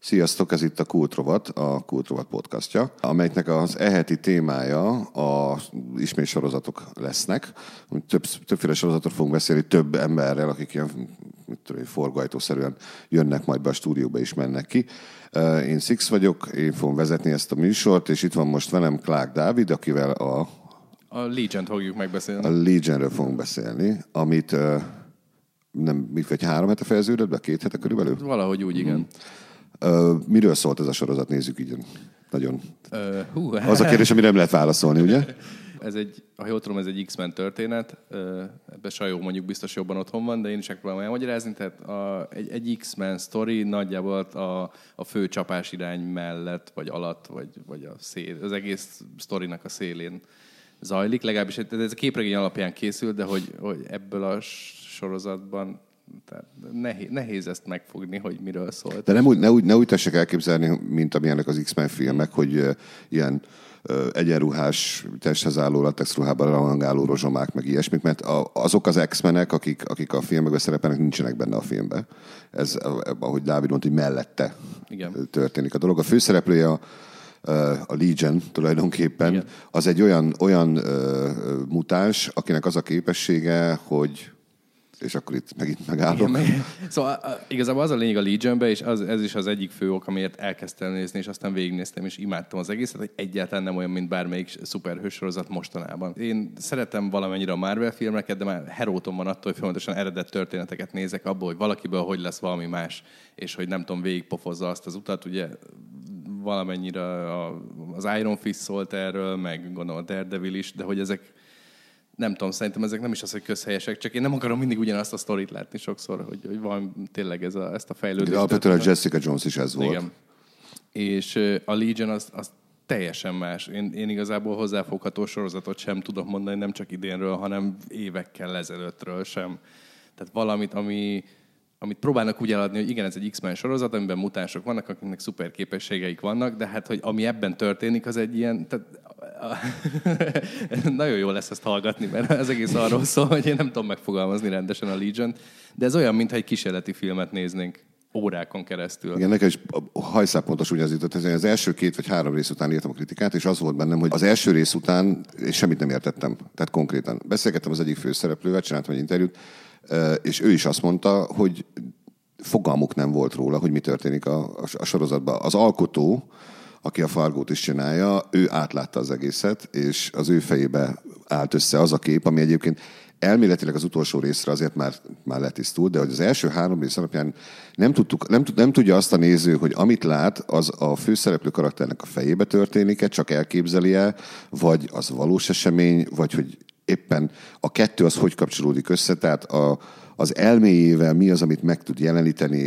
Sziasztok, ez itt a Kultrovat, a Kultrovat podcastja, amelynek az eheti témája a ismét sorozatok lesznek. Többféle sorozatot fogunk beszélni több emberrel, akik ilyen forgajtószerűen jönnek majd be a stúdióba és mennek ki. Én Six vagyok, én fogom vezetni ezt a műsort, és itt van most velem Clark Dávid, akivel a Legion-t fogjuk megbeszélni. A Legionről fogunk beszélni, amit nem, vagy 3 hete fejeződött be, 2 hete körülbelül? Valahogy úgy, igen. Miről szólt ez a sorozat? Nézzük így nagyon. Az a kérdés, amire nem lehet válaszolni, ugye? Ez ha jól tudom, ez egy X-Men történet. Ebben Sajó mondjuk biztos jobban otthon van, de én is megpróbálom elmagyarázni. Tehát egy X-Men sztori nagyjából a fő csapás irány mellett, vagy alatt, vagy az egész sztorinak a szélén zajlik. Legalábbis ez a képregény alapján készült, de hogy ebből a sorozatban tehát nehéz ezt megfogni, hogy miről szólt. De ne úgy tessék elképzelni, mint amilyenek az X-Men filmek, hogy ilyen egyenruhás, testhez álló latexruhában rohangáló rozsomák, meg ilyesmik, mert azok az X-menek, akik a filmekben szerepelnek, nincsenek benne a filmben. Ez, ahogy Dávid mondta, hogy mellette történik a dolog. A főszereplője a Legion tulajdonképpen, igen. Az egy olyan mutáns, akinek az a képessége, hogy és akkor itt megint megállok. Igen, szóval igazából az a lényeg a Legionben, és ez is az egyik fő ok, amiért elkezdtem nézni, és aztán végignéztem, és imádtam az egészet, hogy egyáltalán nem olyan, mint bármelyik szuperhős sorozat mostanában. Én szeretem valamennyire a Marvel filmeket, de már heróton van attól, hogy folyamatosan eredet történeteket nézek abból, hogy valakiből hogy lesz valami más, és hogy nem tudom, végigpofozza azt az utat. Ugye valamennyire az Iron Fist szólt erről, meg gondolom a Daredevil is, de hogy ezek nem tudom, szerintem ezek nem is az, hogy közhelyesek, csak én nem akarom mindig ugyanazt a sztorit látni sokszor, hogy van tényleg ezt a fejlődést. De alapvetően a Jessica Jones is ez volt. Igen. És a Legion az teljesen más. Én igazából hozzáfogható sorozatot sem tudok mondani, nem csak idénről, hanem évekkel ezelőttről sem. Tehát valamit, amit próbálnak úgy eladni, hogy igen, ez egy X-Men sorozat, amiben mutánsok vannak, akiknek szuper képességeik vannak, de hát, hogy ami ebben történik, az egy ilyen... Nagyon jó lesz ezt hallgatni, mert ez egész arról szól, hogy én nem tudom megfogalmazni rendesen a Legion-t, de ez olyan, mintha egy kísérleti filmet néznénk órákon keresztül. Igen, nekem is hajszálpontos úgy az jutott, az első 2 vagy 3 rész után írtam a kritikát, és az volt bennem, hogy az első rész után semmit nem értettem. Tehát konkrétan. Beszélgettem az egyik főszereplővel, csináltam egy interjút, és ő is azt mondta, hogy fogalmuk nem volt róla, hogy mi történik a sorozatban. Az alkotó, aki a Fargót is csinálja, ő átlátta az egészet, és az ő fejébe állt össze az a kép, ami egyébként elméletileg az utolsó részre azért már letisztult, de hogy az első 3 rész alapján nem tudja azt a néző, hogy amit lát, az a főszereplő karakternek a fejébe történik-e, csak elképzeli-e, vagy az valós esemény, vagy hogy éppen a kettő az hogy kapcsolódik össze, tehát az elméjével mi az, amit meg tud jeleníteni,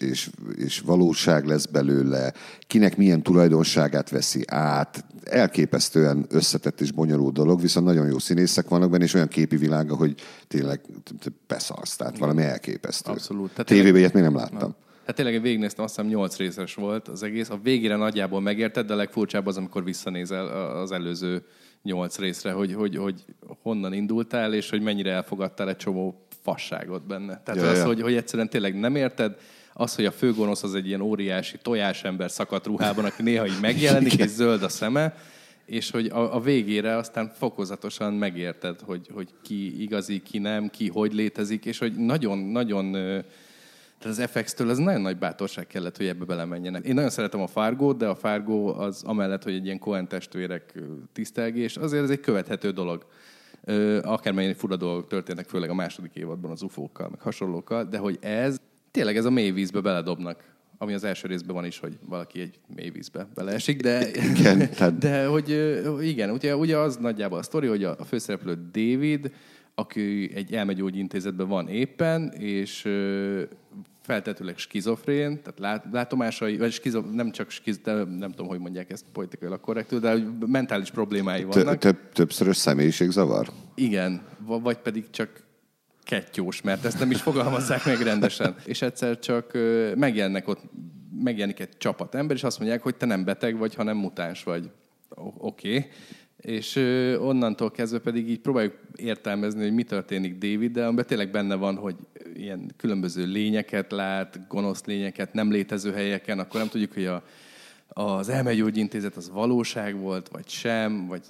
és valóság lesz belőle, kinek milyen tulajdonságát veszi át. Elképesztően összetett és bonyolult dolog, viszont nagyon jó színészek vannak benne, és olyan képi világa, hogy tényleg beszarsz, tehát valami elképesztő. Abszolút. TV-ben ilyet még nem láttam. Hát tényleg én végignéztem, azt hiszem 8 részes volt az egész. A végére nagyjából megérted, de a legfurcsább az, amikor visszanézel az előző 8 részre, hogy honnan indultál, és hogy mennyire elfogadtál egy csomó fasságot benne. Tehát hogy egyszerűen tényleg nem érted, az, hogy a főgonosz az egy ilyen óriási tojásember szakadt ruhában, aki néha így megjelenik, és zöld a szeme, és hogy a végére aztán fokozatosan megérted, hogy ki igazi, ki nem, ki hogy létezik, és hogy nagyon tehát az FX-től az nagyon nagy bátorság kellett, hogy ebbe belemenjenek. Én nagyon szeretem a Fargót, de a Fargo az amellett, hogy egy ilyen Coen testvérek tisztelgés, azért ez egy követhető dolog. Akármilyen fura dolgok történnek, főleg a második évadban az UFO-kkal, meg hasonlókkal, de hogy tényleg ez a mély vízbe beledobnak, ami az első részben van is, hogy valaki egy mély vízbe beleesik, de, igen, de hogy igen, ugye az nagyjából a sztori, hogy a főszereplő David, aki egy elmegyógyintézetben van éppen, és feltetőleg skizofrén, tehát látomásai, vagy nem csak nem tudom, hogy mondják ezt politikailag korrektül, de mentális problémái vannak. Többszörös személyiségzavar? Igen, vagy pedig csak kettyós, mert ezt nem is fogalmazzák meg rendesen. És egyszer csak megjelenik egy csapat ember, és azt mondják, hogy te nem beteg vagy, hanem mutáns vagy. Oké. És onnantól kezdve pedig így próbáljuk értelmezni, hogy mi történik Daviddel, amiben tényleg benne van, hogy ilyen különböző lényeket lát, gonosz lényeket, nem létező helyeken, akkor nem tudjuk, hogy az elmegyógyintézet az valóság volt, vagy sem, vagy...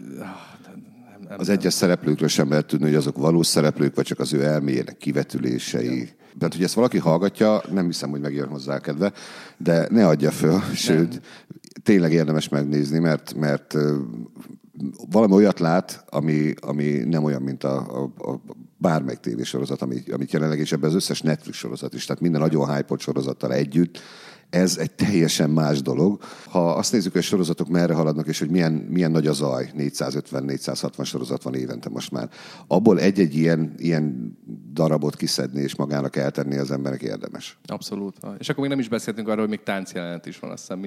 Az egyes szereplőkről sem lehet tudni, hogy azok valós szereplők, vagy csak az ő elméjének kivetülései. Ja. Tehát, hogy ezt valaki hallgatja, nem hiszem, hogy megjön hozzá kedve, de ne adja föl, sőt, tényleg érdemes megnézni, mert valami olyat lát, ami nem olyan, mint a bármelyik tévésorozat, amit jelenleg, és ebben az összes Netflix sorozat is, tehát minden nagyon hype-ot sorozattal együtt, ez egy teljesen más dolog. Ha azt nézzük, hogy a sorozatok merre haladnak, és hogy milyen nagy a zaj, 450-460 sorozat van évente most már, abból egy-egy ilyen darabot kiszedni és magának eltenni az emberek érdemes. Abszolút. És akkor még nem is beszéltünk arról, hogy még táncjelenet is van, azt hiszem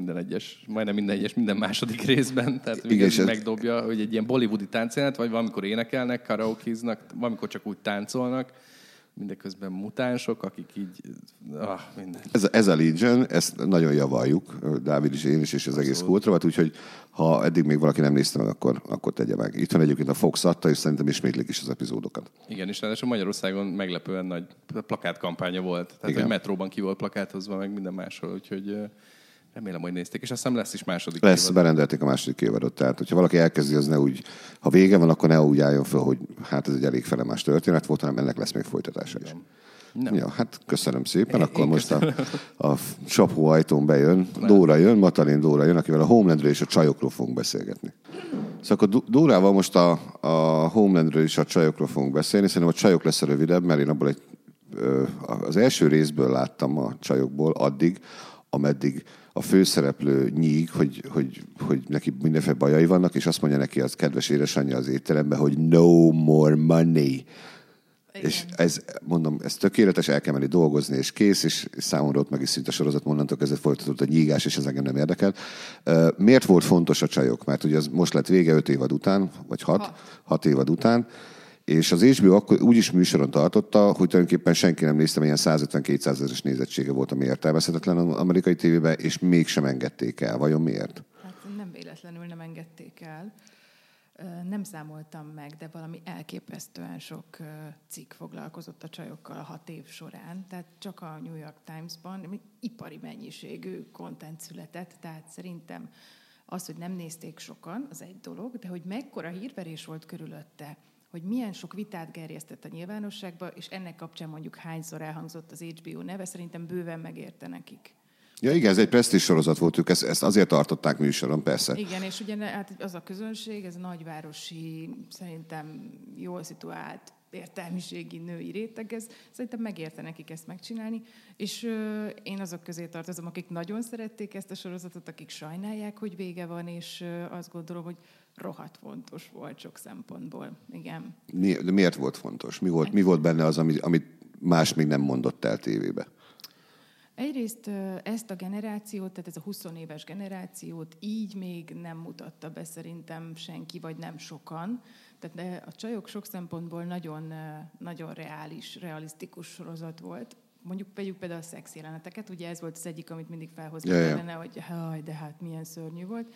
minden második részben. Tehát igen, megdobja, hogy egy ilyen bollywoodi táncjelenet, vagy valamikor énekelnek, karaokiznak, valamikor csak úgy táncolnak, mindeközben mutánsok, akik így... minden. Ez a Legion, ezt nagyon javaljuk, Dávid is, én is, és az egész kultrovat, úgyhogy ha eddig még valaki nem nézte meg, akkor tegye meg. Itt van egyébként a Fox adta, és szerintem ismétlik is az epizódokat. Igen, és ráadásul Magyarországon meglepően nagy plakátkampánya volt. Tehát, hogy metróban ki volt plakátozva, meg minden máshol, úgyhogy... Remélem, hogy nézték, és azt hiszem lesz is második évad. Lesz, berendelték a második évadot. Tehát, hogyha valaki elkezdi, az ne úgy, ha vége van, akkor ne úgy álljon föl, hogy hát ez egy elég felemás történet volt, hanem ennek lesz még folytatása is. Nem. Ja, hát köszönöm szépen. Akkor most a csapó ajtón bejön, Matalin Dóra jön, akivel a Homelandről és a csajokról fogunk beszélgetni. Szóval akkor Dórával most a Homelandről és a csajokról fogunk beszélni. Szerintem a csajok lesz a rövidebb, mert én abból az első részből láttam a csajokból addig, ameddig a főszereplő nyíg, hogy neki mindenféle bajai vannak, és azt mondja neki az kedves édesanyja az étteremben, hogy no more money. Igen. És ez tökéletes, el kell menni dolgozni, és kész, és számomra ott meg is szinte a sorozat monnantól kezdve folytatódott a nyígás, és ez engem nem érdekel. Miért volt fontos a csajok? Mert ugye az most lett vége 5 évad után, vagy 6 évad után, és az HBO akkor úgyis műsoron tartotta, hogy tulajdonképpen senki nem nézte, ilyen 150-200 ezeres nézettsége volt, ami értelmezhetetlen az amerikai tévében, és mégsem engedték el. Vajon miért? Hát nem véletlenül nem engedték el. Nem számoltam meg, de valami elképesztően sok cikk foglalkozott a csajokkal a 6 év során. Tehát csak a New York Times-ban ipari mennyiségű content született, tehát szerintem az, hogy nem nézték sokan, az egy dolog, de hogy mekkora hírverés volt körülötte, hogy milyen sok vitát gerjesztett a nyilvánosságba, és ennek kapcsán mondjuk hányszor elhangzott az HBO neve, szerintem bőven megérte nekik. Ja igen, ez egy presztízs sorozat volt, ők ezt azért tartották műsoron, persze. Igen, és ugye hát az a közönség, ez a nagyvárosi, szerintem jól szituált, értelmiségi női réteg, ez szerintem megérte nekik ezt megcsinálni, és én azok közé tartozom, akik nagyon szerették ezt a sorozatot, akik sajnálják, hogy vége van, és azt gondolom, hogy rohadt fontos volt sok szempontból. Igen. De miért volt fontos? Mi volt benne az, amit más még nem mondott el tévébe? Egyrészt ezt a generációt, tehát ez a 20 éves generációt így még nem mutatta be szerintem senki, vagy nem sokan. Tehát a csajok sok szempontból nagyon, nagyon realisztikus sorozat volt. Mondjuk például a szexjeleneteket, ugye ez volt az egyik, amit mindig felhoztak ellene, hogy de hát milyen szörnyű volt.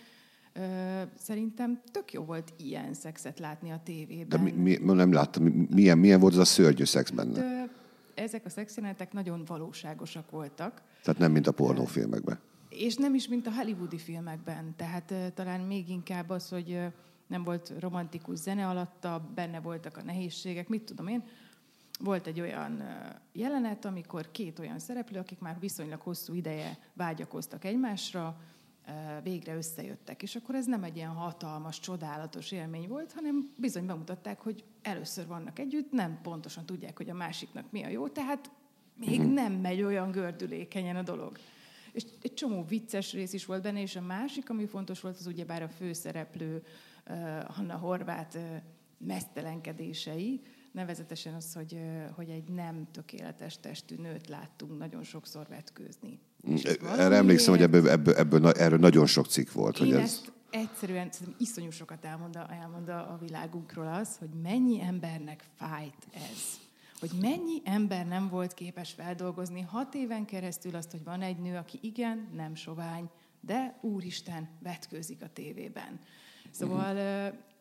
Szerintem tök jó volt ilyen szexet látni a tévében. De nem láttam, milyen volt az a szörnyű szex benne? Ezek a szexjelenetek nagyon valóságosak voltak. Tehát nem, mint a pornófilmekben. És nem is, mint a hollywoodi filmekben. Tehát talán még inkább az, hogy nem volt romantikus zene alatta, benne voltak a nehézségek, mit tudom én. Volt egy olyan jelenet, amikor 2 olyan szereplő, akik már viszonylag hosszú ideje vágyakoztak egymásra, végre összejöttek. És akkor ez nem egy ilyen hatalmas, csodálatos élmény volt, hanem bizony bemutatták, hogy először vannak együtt, nem pontosan tudják, hogy a másiknak mi a jó, tehát még nem megy olyan gördülékenyen a dolog. És egy csomó vicces rész is volt benne, és a másik, ami fontos volt, az ugyebár a főszereplő Hanna Horváth meztelenkedései, nevezetesen az, hogy egy nem tökéletes testű nőt láttunk nagyon sokszor vetkőzni. Erre emlékszem, hogy erről nagyon sok cikk volt. Én ezt egyszerűen iszonyú sokat elmond a világunkról az, hogy mennyi embernek fájt ez. Hogy mennyi ember nem volt képes feldolgozni 6 éven keresztül azt, hogy van egy nő, aki igen, nem sovány, de úristen, vetkőzik a tévében. Szóval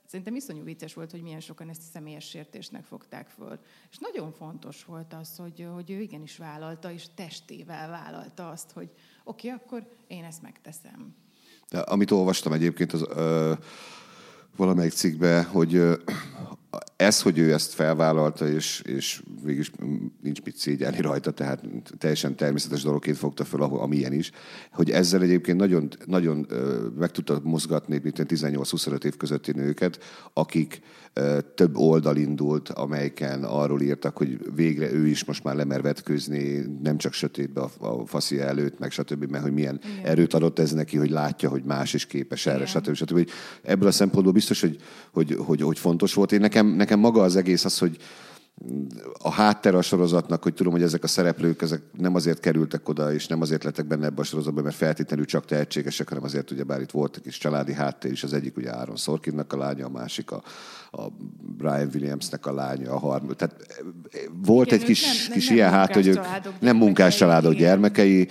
szerintem iszonyú vicces volt, hogy milyen sokan ezt személyes sértésnek fogták föl. És nagyon fontos volt az, hogy ő igenis vállalta, és testével vállalta azt, hogy oké, akkor én ezt megteszem. De amit olvastam egyébként az valamelyik cikkben, hogy ez, hogy ő ezt felvállalta, és végülis nincs mit szégyelni rajta, tehát teljesen természetes dologként fogta föl, amilyen is, hogy ezzel egyébként nagyon, nagyon meg tudta mozgatni 18-25 év közötti nőket, akik több oldal indult, amelyeken arról írtak, hogy végre ő is most már lemer vetkőzni, nem csak sötétbe a faszia előtt, meg stb., mert hogy milyen erőt adott ez neki, hogy látja, hogy más is képes erre, stb. Ebből a szempontból biztos, hogy fontos volt. Nekem maga az egész az, hogy a háttere a sorozatnak, hogy tudom, hogy ezek a szereplők ezek nem azért kerültek oda, és nem azért lettek benne ebbe a sorozatban, mert feltétlenül csak tehetségesek, hanem azért, ugyebár itt volt egy kis családi háttér is, az egyik ugye Aaron Sorkinnak a lánya, a másik a Brian Williamsnek a lánya, a harmadik. Tehát volt igen, egy kis ilyen háttér, hogy ők nem munkás családok gyermekei,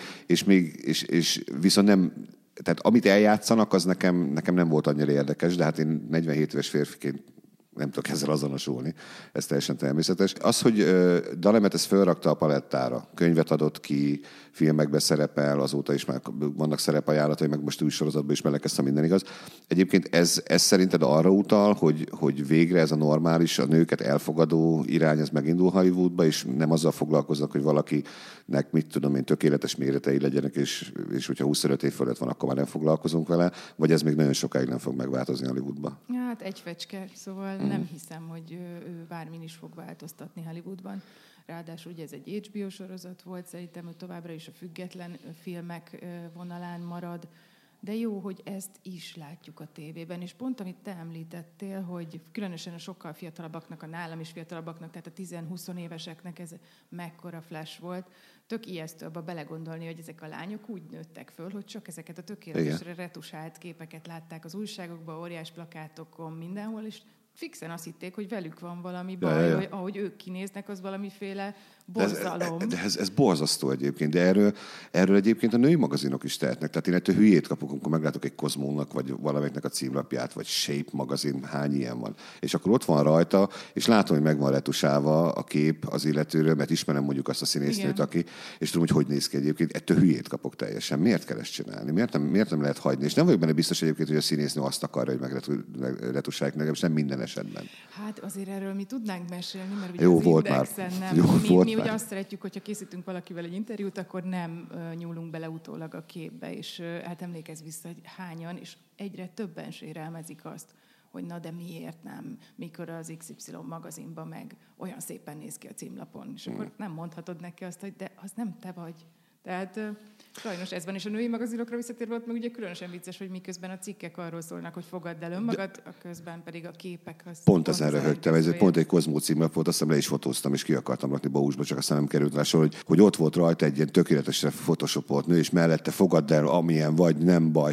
és viszont nem. Tehát amit eljátszanak, az nekem nem volt annyira érdekes, de hát én 47 éves férfiként nem tudok ezzel azonosulni. Ez teljesen természetes. Az, hogy Dalemet ezt felrakta a palettára, könyvet adott ki, filmekben szerepel, azóta is már vannak szerepajánlatai, meg most új sorozatban is belekezdtem, minden igaz. Egyébként ez szerinted arra utal, hogy végre ez a normális, a nőket elfogadó irány, ez megindul Hollywoodba, és nem azzal foglalkoznak, hogy valakinek, mit tudom én, tökéletes méretei legyenek, és hogyha 25 év fölött van, akkor már nem foglalkozunk vele, vagy ez még nagyon sokáig nem fog megváltozni Hollywoodba? Hát egy fecske, szóval nem hiszem, hogy ő bármin is fog változtatni Hollywoodban. Ráadásul ugye ez egy HBO sorozat volt, szerintem ő továbbra is a független filmek vonalán marad, de jó, hogy ezt is látjuk a tévében, és pont amit te említettél, hogy különösen a sokkal fiatalabbaknak, a nálam is fiatalabbaknak, tehát a 10-20 éveseknek ez mekkora flash volt, tök ijesztő abba belegondolni, hogy ezek a lányok úgy nőttek föl, hogy csak ezeket a tökéletesre retusált képeket látták az újságokban, óriás plakátokon, mindenhol, és fixen azt hitték, hogy velük van valami baj, hogy ahogy ők kinéznek, az valamiféle borzalom. De ez borzasztó egyébként, de erről egyébként a női magazinok is tehetnek. Tehát én ettől hülyét kapok, amikor meglátok egy Kozmónak, vagy valamelyiknek a címlapját, vagy Shape magazin, hány ilyen van. És akkor ott van rajta, és látom, hogy meg van retusálva a kép az illetőről, mert ismerem mondjuk azt a színésznőt, aki, és tudom, hogy néz ki egyébként. Ettől hülyét kapok teljesen. Miért kell ezt csinálni? Miért nem lehet hagyni? És nem vagyok benne biztos egyébként, hogy a színésznő azt akarja, hogy megretusálják, legalábbis nem minden esetben. Hát azért erről mi tudnánk mesélni, mert ugye jó, az volt Indexen már. nem. Mi ugye azt szeretjük, hogyha készítünk valakivel egy interjút, akkor nem nyúlunk bele utólag a képbe, és hát emlékezz vissza, hogy hányan, és egyre többen sérelmezik azt, hogy na de miért nem, mikor az XY magazinban meg olyan szépen néz ki a címlapon. És akkor nem mondhatod neki azt, hogy de az nem te vagy. Tehát sajnos ez van, és a női magazinokra visszatérve ott meg ugye különösen vicces, hogy miközben a cikkek arról szólnak, hogy fogadd el önmagad, a közben pedig a képek... Pont ezen röhögtem, ez pont egy Kozmó címlap volt, azt hiszem le is fotóztam, és ki akartam rakni Bausba, csak aztán nem került rá sor, hogy ott volt rajta egy ilyen tökéletesre photoshopolt nő, és mellette fogadd el, amilyen vagy, nem baj,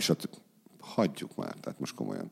hagyjuk már, tehát most komolyan.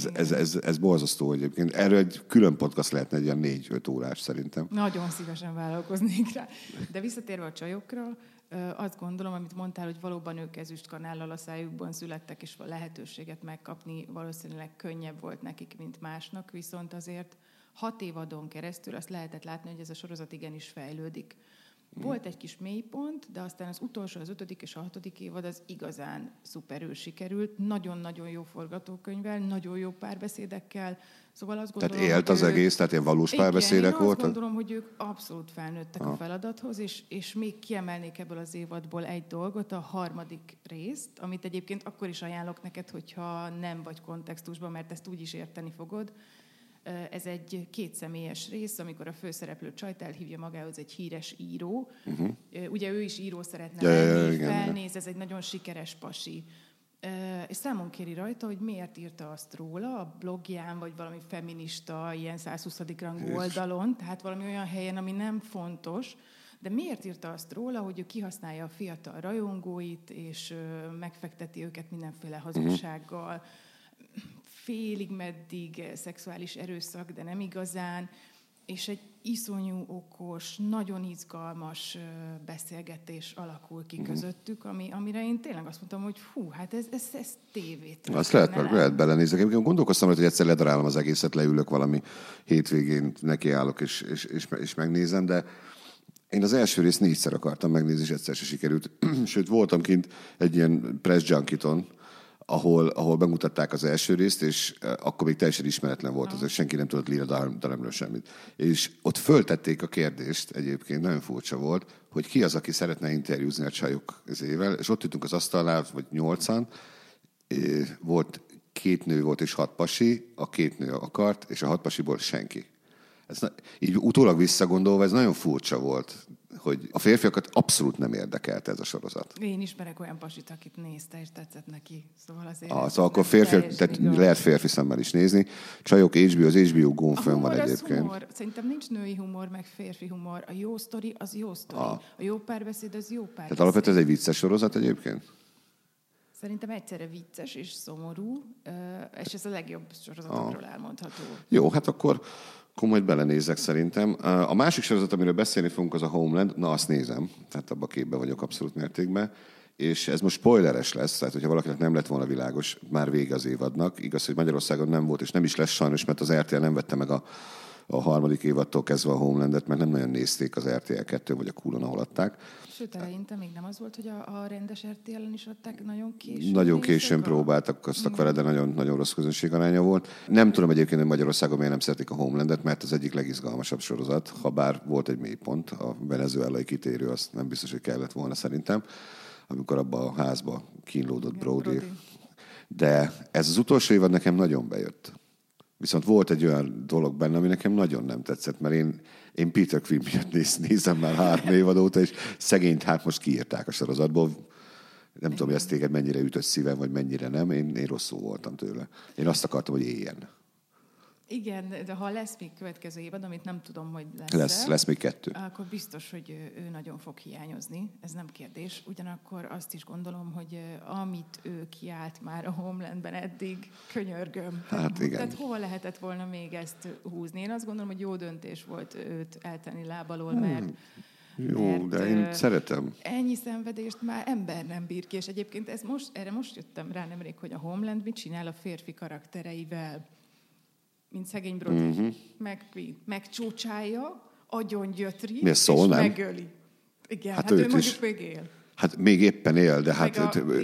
Ez borzasztó egyébként. Erről egy külön podcast lehetne, egy ilyen 4-5 órás szerintem. Nagyon szívesen vállalkoznék rá. De visszatérve a csajokra, azt gondolom, amit mondtál, hogy valóban ők ezüstkanállal a szájukban születtek, és a lehetőséget megkapni valószínűleg könnyebb volt nekik, mint másnak, viszont azért 6 évadon keresztül azt lehetett látni, hogy ez a sorozat igenis fejlődik. Volt egy kis mélypont, de aztán az utolsó, az 5. és a 6. évad az igazán szuperül sikerült. Nagyon-nagyon jó forgatókönyvvel, nagyon jó párbeszédekkel. Szóval azt gondolom, tehát élt az egész, tehát ilyen valós párbeszédek voltak? Azt gondolom, hogy ők abszolút felnőttek a feladathoz, és még kiemelnék ebből az évadból egy dolgot, a 3. részt, amit egyébként akkor is ajánlok neked, hogyha nem vagy kontextusban, mert ezt úgy is érteni fogod. Ez egy 2 személyes rész, amikor a főszereplő csajt elhívja magához egy híres író. Ugye ő is író szeretne lenni, felnéz, ez egy nagyon sikeres pasi. És számon kéri rajta, hogy miért írta azt róla a blogján, vagy valami feminista, ilyen 120. rangú oldalon, tehát valami olyan helyen, ami nem fontos, de miért írta azt róla, hogy ő kihasználja a fiatal rajongóit, és megfekteti őket mindenféle hazugsággal, félig meddig szexuális erőszak, de nem igazán. és egy iszonyú okos, nagyon izgalmas beszélgetés alakul ki közöttük, amire én tényleg azt mondtam, hogy hú, hát ez tévét. Azt lehet belenézni. Én gondolkoztam, hogy egyszer ledarálom az egészet, leülök valami hétvégén, nekiállok és megnézem, de én az első részt 4-szer akartam megnézni, és egyszer se sikerült. Sőt, voltam kint egy ilyen press junkiton, ahol bemutatták az első részt, és akkor még teljesen ismeretlen volt az, hogy senki nem tudott Lina Dunhamről semmit. És ott föltették a kérdést, egyébként nagyon furcsa volt, hogy ki az, aki szeretne interjúzni a csajok ezével, és ott ültünk az asztalnál, vagy 8-an, volt 2 nő volt és 6 pasi, a 2 nő akart, és a 6 pasiból senki. Így utólag visszagondolva, ez nagyon furcsa volt, hogy a férfiakat abszolút nem érdekelte ez a sorozat. Én ismerek olyan pasit, akit nézte, és tetszett neki. Szóval azért... Szóval akkor lehet férfi szemmel is nézni. Csajok, az HBO Go fönn van egyébként. Humor. Szerintem nincs női humor, meg férfi humor. A jó sztori, az jó sztori. A jó párbeszéd, az jó párbeszéd. Tehát alapvetően ez egy vicces sorozat egyébként? Szerintem egyszerre vicces és szomorú, és ez a legjobb sorozatokról elmondható. Jó, hát akkor majd belenézek szerintem. A másik sorozat, amiről beszélni fogunk, az a Homeland. Na, azt nézem. Tehát abban a képben vagyok abszolút mértékben. És ez most spoileres lesz, tehát hogyha valakinek nem lett volna világos, már vége az évadnak. Igaz, hogy Magyarországon nem volt, és nem is lesz sajnos, mert az RTL nem vette meg a harmadik évadtól kezdve a Homelandet, mert nem nagyon nézték az RTL 2 vagy a Kulon, ahol adták. Sőt, eleinte még nem az volt, hogy a rendes RTL-en is adták nagyon későn? Nagyon későn próbálkoztak vele, de nagyon, nagyon rossz közönségaránya volt. Nem tudom egyébként, hogy Magyarországon miért nem szeretik a Homelandet, mert az egyik legizgalmasabb sorozat, ha bár volt egy mélypont, a venezuelai kitérő, azt nem biztos, hogy kellett volna szerintem, amikor abban a házba kínlódott Brody. De ez az utolsó évad nekem nagyon bejött. Viszont volt egy olyan dolog benne, ami nekem nagyon nem tetszett, mert én Peter Quinn miatt nézem már 3 évad óta, és szegényt hát most kiírták a sorozatból. Nem tudom, hogy ez téged mennyire ütött szívem, vagy mennyire nem. Én rosszul voltam tőle. Én azt akartam, hogy éljen. Igen, de ha lesz még következő évad, amit nem tudom, hogy lesz még 2. Akkor biztos, hogy ő nagyon fog hiányozni, ez nem kérdés. Ugyanakkor azt is gondolom, hogy amit ő kiállt már a Homelandben eddig, könyörgöm. Hát igen. Tehát hova lehetett volna még ezt húzni? Én azt gondolom, hogy jó döntés volt őt eltenni lábalól, mert... Jó, de én szeretem. Ennyi szenvedést már ember nem bír ki, és egyébként erre most jöttem rá nemrég, hogy a Homeland mit csinál a férfi karaktereivel. Mint szegény Brody, megcsócsálja, agyongyötri, és megöli. Igen, hát ő mondjuk még él. Hát még éppen él, de hát...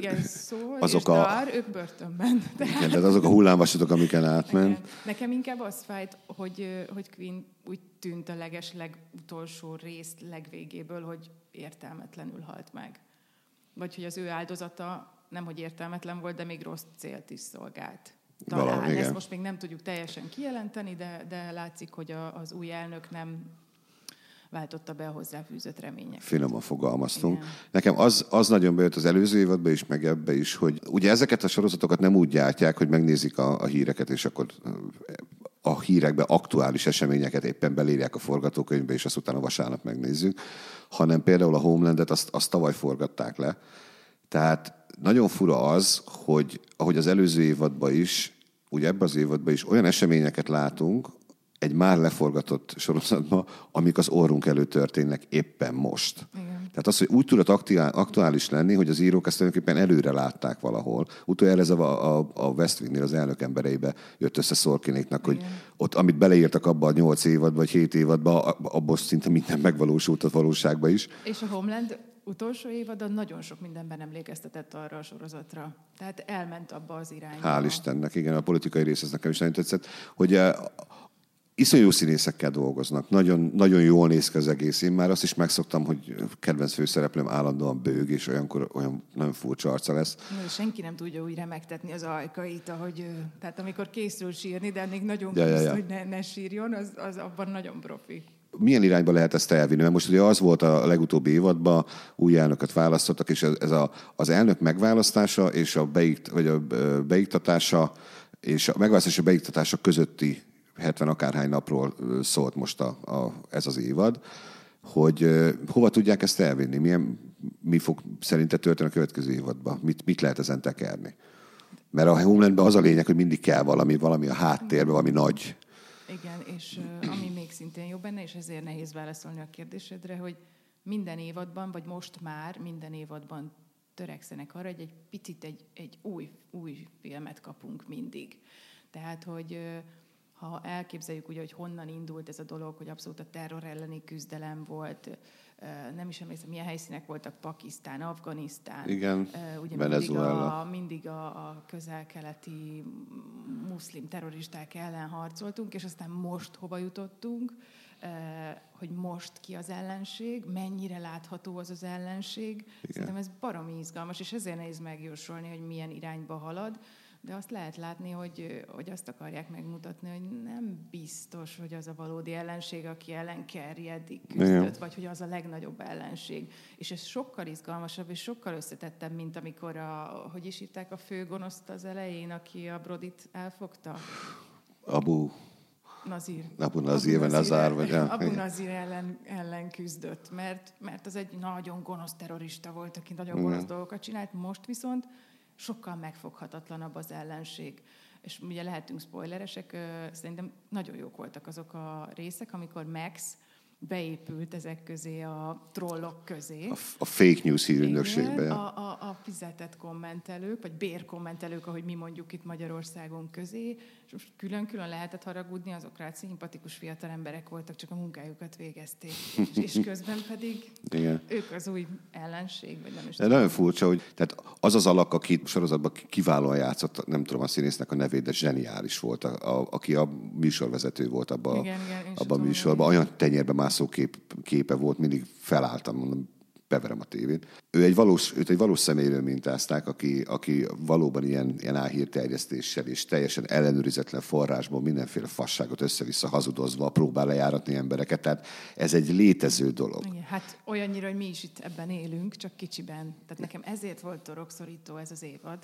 azok ők börtönben. Igen, de azok a hullámvasutak, amiken átment. Igen. Nekem inkább az fájt, hogy Quinn úgy tűnt a legutolsó rész legvégéből, hogy értelmetlenül halt meg. Vagy hogy az ő áldozata nemhogy értelmetlen volt, de még rossz célt is szolgált. Talán ezt most még nem tudjuk teljesen kijelenteni, de látszik, hogy az új elnök nem váltotta be a hozzáfűzött reményeket. Finoman fogalmaztunk. Igen. Nekem az nagyon bejött az előző évadban is, meg ebbe is, hogy ugye ezeket a sorozatokat nem úgy gyártják, hogy megnézik a híreket, és akkor a hírekbe aktuális eseményeket éppen belírják a forgatókönyvbe, és azt utána vasárnap megnézzük, hanem például a Homelandet azt tavaly forgatták le. Tehát nagyon fura az, hogy ahogy az előző évadban is, ugye ebben az évadban is olyan eseményeket látunk egy már leforgatott sorozatban, amik az orrunk előtt történnek éppen most. Igen. Tehát az, hogy úgy tudott aktuális lenni, hogy az írók ezt tulajdonképpen előre látták valahol. Utoljára ez a West Wingnél az elnök embereibe jött össze Sorkinéknak, hogy ott, amit beleírtak abba a 8 évadba, vagy 7 évadba, abból szinte minden megvalósult a valóságban is. És a Homeland utolsó évadon nagyon sok mindenben emlékeztetett arra a sorozatra. Tehát elment abba az irányba. Hál' Istennek, igen, a politikai rész ez nekem is nagyon tetszett, hogy iszonyú színészekkel dolgoznak. Nagyon, nagyon jól néz ki az egész. Én már azt is megszoktam, hogy kedvenc főszereplőm állandóan bőg, és olyankor olyan nagyon furcsa arca lesz. Senki nem tudja úgy remegtetni az ajkait, tehát amikor készül sírni, de még nagyon hogy ne sírjon, az abban nagyon profi. Milyen irányba lehet ezt elvinni? Mert most ugye az volt a legutóbbi évadban, új elnököt választottak, és az elnök megválasztása és a beiktatása és a megválasztása és a beiktatása közötti 70 akárhány napról szólt most ez az évad, hogy hova tudják ezt elvinni? Mi fog szerinted történni a következő évadban? Mit lehet ezen tekerni? Mert a Homelandben az a lényeg, hogy mindig kell valami a háttérben, valami nagy. Igen, és ami még szintén jó benne, és ezért nehéz válaszolni a kérdésedre, hogy minden évadban, vagy most már minden évadban törekszenek arra, hogy egy picit egy új filmet kapunk mindig. Tehát, hogy ha elképzeljük ugye, hogy honnan indult ez a dolog, hogy abszolút a terror elleni küzdelem volt, nem is emlékszem, milyen helyszínek voltak, Pakisztán, Afganisztán. Igen, ugye Venezuela. mindig a közel-keleti muszlim terroristák ellen harcoltunk, és aztán most hova jutottunk, hogy most ki az ellenség, mennyire látható az az ellenség. Igen. Szerintem ez baromi izgalmas, és ezért nehéz megjósolni, hogy milyen irányba halad, de azt lehet látni, hogy azt akarják megmutatni, hogy nem biztos, hogy az a valódi ellenség, aki ellen Kerry küzdött, vagy hogy az a legnagyobb ellenség. És ez sokkal izgalmasabb, és sokkal összetettebb, mint amikor hogy is hívták a főgonoszt az elején, aki a Brodit elfogta? Abu Nazir, vagy Abu Nazir ellen küzdött, mert az egy nagyon gonosz terrorista volt, aki nagyon gonosz dolgokat csinált, most viszont sokkal megfoghatatlanabb az ellenség. És ugye lehetünk spoileresek, szerintem nagyon jók voltak azok a részek, amikor Max beépült ezek közé, a trollok közé. A fake news hírügynökségbe. A fizetett kommentelők, vagy bérkommentelők, ahogy mi mondjuk itt Magyarországon közé, és most külön-külön lehetett haragudni, azok rá szimpatikus fiatal emberek voltak, csak a munkájukat végezték. És közben pedig ők az új ellenség, vagy nem is tudom. Nagyon furcsa, hogy tehát az az alak, aki sorozatban kiválóan játszott, nem tudom a színésznek a nevét, de zseniális volt, aki a műsorvezető volt abban a műsorban. Olyan tenyérbe mászó képe volt, mindig felálltam, mondom, beverem a tévét. Őt egy valós személyről mintázták, aki valóban ilyen álhírterjesztéssel és teljesen ellenőrizetlen forrásból mindenféle fasságot össze-vissza hazudozva próbál lejáratni embereket. Tehát ez egy létező dolog. Igen, hát olyannyira, hogy mi is itt ebben élünk, csak kicsiben. Tehát nekem ezért volt torokszorító ez az évad,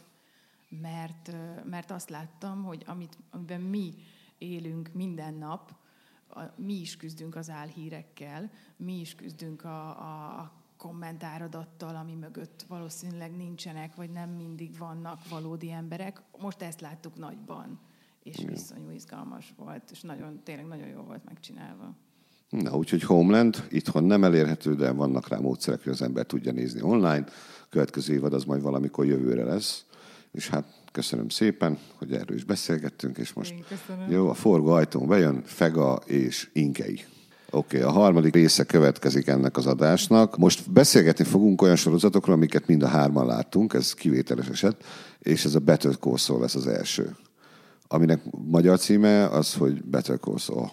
mert azt láttam, hogy amiben mi élünk minden nap, mi is küzdünk az álhírekkel, mi is küzdünk a kommentáradattal, ami mögött valószínűleg nincsenek, vagy nem mindig vannak valódi emberek. Most ezt láttuk nagyban, és viszonyú izgalmas volt, és tényleg nagyon jó volt megcsinálva. Na, úgyhogy Homeland itthon nem elérhető, de vannak rá módszerek, hogy az ember tudja nézni online. A következő évad az majd valamikor jövőre lesz. És hát köszönöm szépen, hogy erről is beszélgettünk, és most jó, a forgó ajtón bejön Fega és Inkei. Oké, a harmadik része következik ennek az adásnak. Most beszélgetni fogunk olyan sorozatokról, amiket mind a hárman láttunk, ez kivételes eset, és ez a Better Call Saul lesz az első. Aminek magyar címe az, hogy Better Call Saul.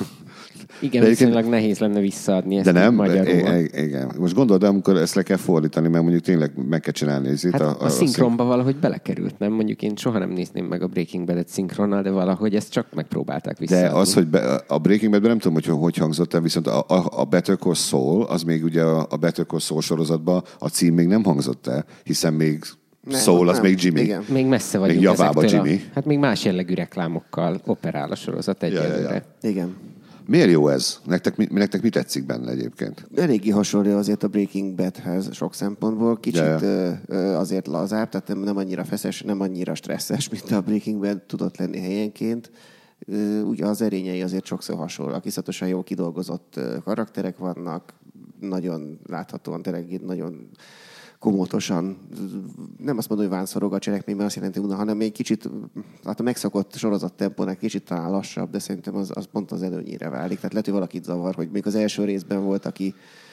Igen, viszonylag nehéz lenne visszaadni ezt. De nem, magyarul. igen. Most gondolod, amikor ezt le kell fordítani, mert mondjuk tényleg meg kell csinálni. Hát a szinkronba valahogy belekerült, nem? Mondjuk én soha nem nézném meg a Breaking Bad-et szinkronnal, de valahogy ezt csak megpróbálták visszaadni. De az, hogy a Breaking Badben nem tudom, hogy hangzott el, viszont a Better Call Saul, az még ugye a Better Call Saul sorozatban a cím még nem hangzott el, hiszen még Saul, az még Jimmy. Igen. Még messze vagyunk még javába Jimmy. Hát még más jellegű reklámokkal operál a sorozat egyelőre. Ja. Igen. Miért jó ez? Nektek mi tetszik benne egyébként? Eléggé hasonló azért a Breaking Badhez sok szempontból. Kicsit azért lazább, tehát nem annyira feszes, nem annyira stresszes, mint a Breaking Bad tudott lenni helyenként. Ugye az erényei azért sokszor hasonlóak. Iszonyatosan jól kidolgozott karakterek vannak, nagyon láthatóan, tényleg nagyon komótosan, nem azt mondom, hogy vánszorog a cselekmény, mert azt jelenti, hanem még kicsit, hát a megszokott sorozat tempónak kicsit talán lassabb, de szerintem az pont az előnyére válik. Tehát lehet, hogy valakit zavar, hogy még az első részben volt, aki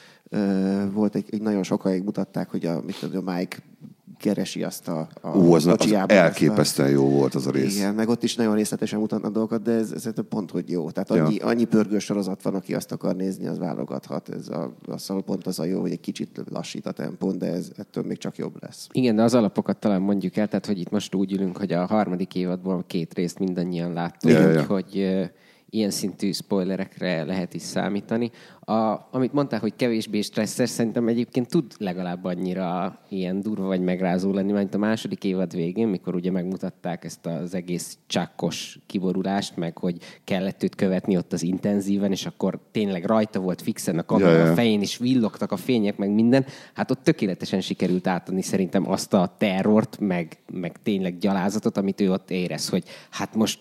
volt egy nagyon sokáig mutatták, hogy a Mike keresi azt a az elképesztően jó volt az a rész. Igen, meg ott is nagyon részletesen mutatnak dolgokat, de ez pont, hogy jó. Tehát annyi pörgős sorozat van, aki azt akar nézni, az válogathat. Szóval pont az a jó, hogy egy kicsit lassít a tempón, de ez ettől még csak jobb lesz. Igen, de az alapokat talán mondjuk el, tehát hogy itt most úgy ülünk, hogy a harmadik évadból 2 részt mindannyian láttuk, úgyhogy ilyen szintű spoilerekre lehet is számítani. Amit mondtál, hogy kevésbé stresszes, szerintem egyébként tud legalább annyira ilyen durva vagy megrázó lenni, mint a második évad végén, mikor ugye megmutatták ezt az egész csakkos kiborulást, meg hogy kellett őt követni ott az intenzíven, és akkor tényleg rajta volt fixen a kamera a fején, és villogtak a fények, meg minden. Hát ott tökéletesen sikerült átadni szerintem azt a terrort, meg tényleg gyalázatot, amit ő ott érez, hogy hát most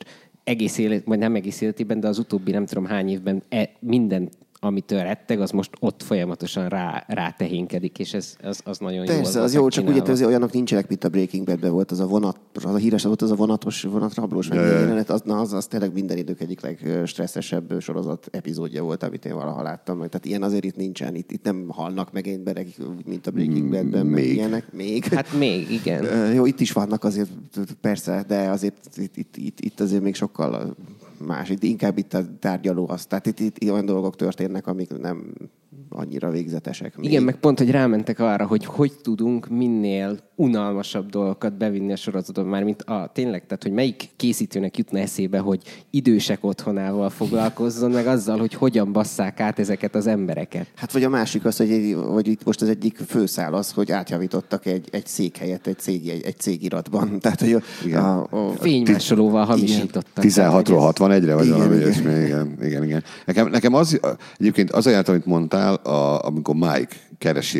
egész élet, vagy nem egész életében, de az utóbbi nem tudom hány évben minden, amitől retteg, az most ott folyamatosan rátehénkedik, és az nagyon jó. Persze, az jó, csak ugye az olyanok nincsenek, mint a Breaking Badben volt, az a híres volt, az a vonatrablós, jelenet, az tényleg minden idők egyik legstresszesebb sorozat epizódja volt, amit én valaha láttam. Tehát ilyen azért itt nincsen, itt nem halnak meg emberek, mint a Breaking Badben. Még. Hát még, igen. Jó, itt is vannak azért, persze, de azért itt azért még sokkal más. Inkább itt a tárgyaló az. Tehát itt olyan dolgok történnek, amik nem annyira végzetesek. Igen, meg pont, hogy rámentek arra, hogy tudunk minél unalmasabb dolgokat bevinni a sorozatban, mármint tényleg, tehát, hogy melyik készítőnek jutna eszébe, hogy idősek otthonával foglalkozzon, meg azzal, hogy hogyan basszák át ezeket az embereket. Hát vagy a másik az, hogy itt most az egyik főszál az, hogy átjavítottak egy székhelyet egy cégiratban. Tehát, hogy fénymásolóval hamisítottak. 16-ról 61-re, vagy valami ilyesmi. Igen. Nekem az, egyébként az ajánlat, amit mondtál, amikor Mike keresi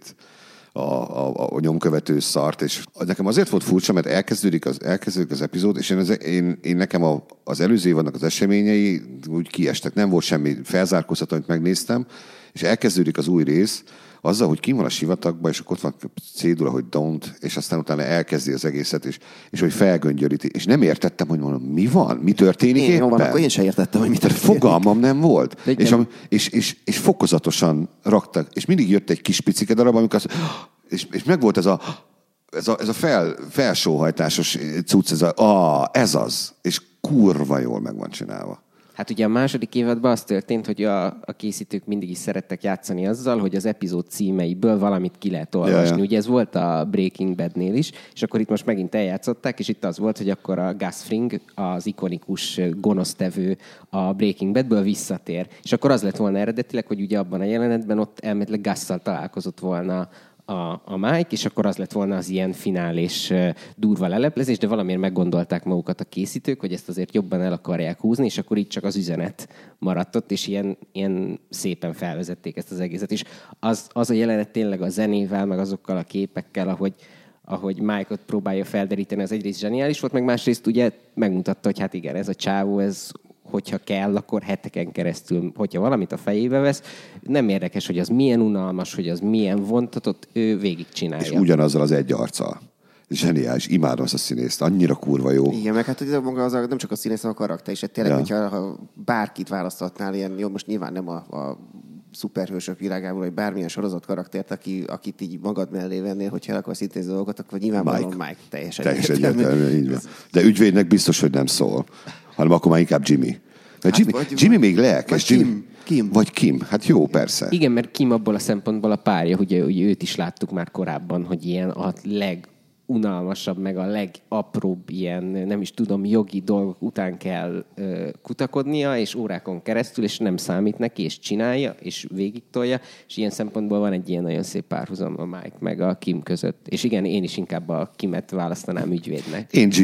a nyomkövető szart, és nekem azért volt furcsa, mert elkezdődik az epizód, és én nekem az előző évadnak az eseményei úgy kiestek. Nem volt semmi felzárkóztató, amit megnéztem, és elkezdődik az új rész, azzal, hogy kim van a sivatagban, és akkor ott van cédula, hogy don't, és aztán utána elkezdi az egészet, és hogy felgöngyölíti. És nem értettem, hogy mondom, mi van? Mi történik éppen? Van, akkor én sem értettem, hogy mi történik. Fogalmam nem volt. És fokozatosan raktak, és mindig jött egy kis picike darab, amikor és meg volt ez a felsóhajtásos cucc, ez az, és kurva jól meg van csinálva. Hát ugye a második évadban az történt, hogy a készítők mindig is szerettek játszani azzal, hogy az epizód címeiből valamit ki lehet olvasni. Ugye ez volt a Breaking Badnél is, és akkor itt most megint eljátszották, és itt az volt, hogy akkor a Gus Fring, az ikonikus gonosztevő a Breaking Badből visszatér. És akkor az lett volna eredetileg, hogy ugye abban a jelenetben ott elméletileg Gusszal találkozott volna a Mike, és akkor az lett volna az ilyen finálés durva leleplezés, de valamiért meggondolták magukat a készítők, hogy ezt azért jobban el akarják húzni, és akkor így csak az üzenet maradt ott, és ilyen szépen felvezették ezt az egészet. És az a jelenet tényleg a zenével, meg azokkal a képekkel, ahogy Mike-ot próbálja felderíteni, az egyrészt zseniális volt, meg másrészt ugye megmutatta, hogy hát igen, ez a csávó, ez hogyha kell, akkor heteken keresztül, hogyha valamit a fejébe vesz, nem érdekes, hogy az milyen unalmas, hogy az milyen vontatott, ő végigcsinálja. És ugyanazzal az egy arccal. Zseniális, imádom azt a színészt, annyira kurva jó. Igen, meg hát maga az nem csak a színész, hanem a karakter is. Tényleg, hogyha bárkit választatnál, ilyen, jó, most nyilván nem a szuperhősök világából, vagy bármilyen sorozat karaktert, akit így magad mellé vennél, hogyha el akarsz intézni dolgokat, akkor nyilvánvalóan Mike teljesen egyértelmű. Így van. De ügyvédnek biztos, hogy nem szól, hanem akkor már inkább Jimmy. Jimmy még lelkes. Kim. Vagy Kim. Hát jó, persze. Igen, mert Kim abból a szempontból a párja, hogy őt is láttuk már korábban, hogy ilyen a legunalmasabb, meg a legapróbb ilyen, nem is tudom, jogi dolgok után kell kutakodnia, és órákon keresztül, és nem számít neki, és csinálja, és végigtolja, és ilyen szempontból van egy ilyen nagyon szép párhuzam a Mike meg a Kim között. És igen, én is inkább a Kimet választanám ügyvédnek. Én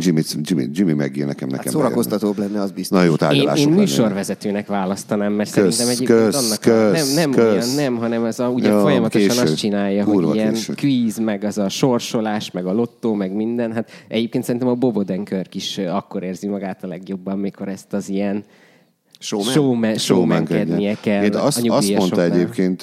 Jimmy megjön nekem. Hát szórakoztatóbb lenne, az biztos. Na jó, tárgyalások én műsorvezetőnek választanám, mert szerintem egyébként annak hanem ez ugye folyamatosan azt csinálja, hogy ilyen kvíz, meg az a sorsolás, meg a lottó, meg minden. Hát egyébként szerintem a Bob Odenkirk is akkor érzi magát a legjobban, mikor ezt az ilyen showmankednie kell. Azt mondta egyébként,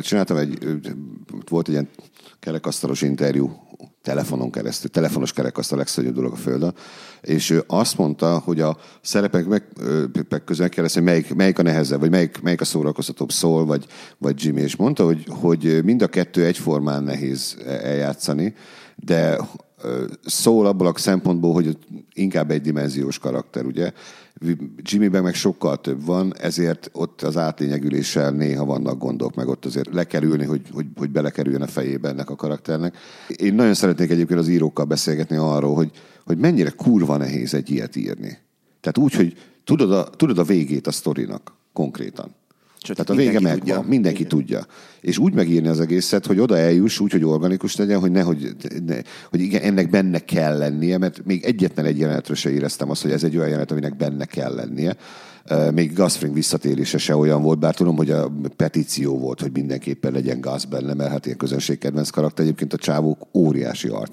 volt egy ilyen kerekasztalos interjú telefonon keresztül, telefonos kerekasztal a legszörnyűbb dolog a Földön, és ő azt mondta, hogy a szerepek közül megkérdezte, hogy melyik a nehezebb, vagy melyik a szórakoztatóbb, Saul, vagy Jimmy, és mondta, hogy mind a kettő egyformán nehéz eljátszani, de Saul abból a szempontból, hogy inkább egy dimenziós karakter, ugye? Jimmyben meg sokkal több van, ezért ott az átlényegüléssel néha vannak gondok, meg ott azért le kell ülni, hogy belekerüljön a fejébe ennek a karakternek. Én nagyon szeretnék egyébként az írókkal beszélgetni arról, hogy mennyire kurva nehéz egy ilyet írni. Tehát úgy, hogy tudod a végét a sztorinak konkrétan. Tehát a vége megvan, mindenki tudja. És úgy megírni az egészet, hogy oda eljuss úgy, hogy organikus legyen, hogy igen, ennek benne kell lennie, mert még egyetlen egy jelenetről se éreztem azt, hogy ez egy olyan jelenet, aminek benne kell lennie. Még Gus Fring visszatérése se olyan volt, bár tudom, hogy a petíció volt, hogy mindenképpen legyen Gus benne, mert hát ilyen közönségkedvenc karakter, egyébként a csávók óriási arc.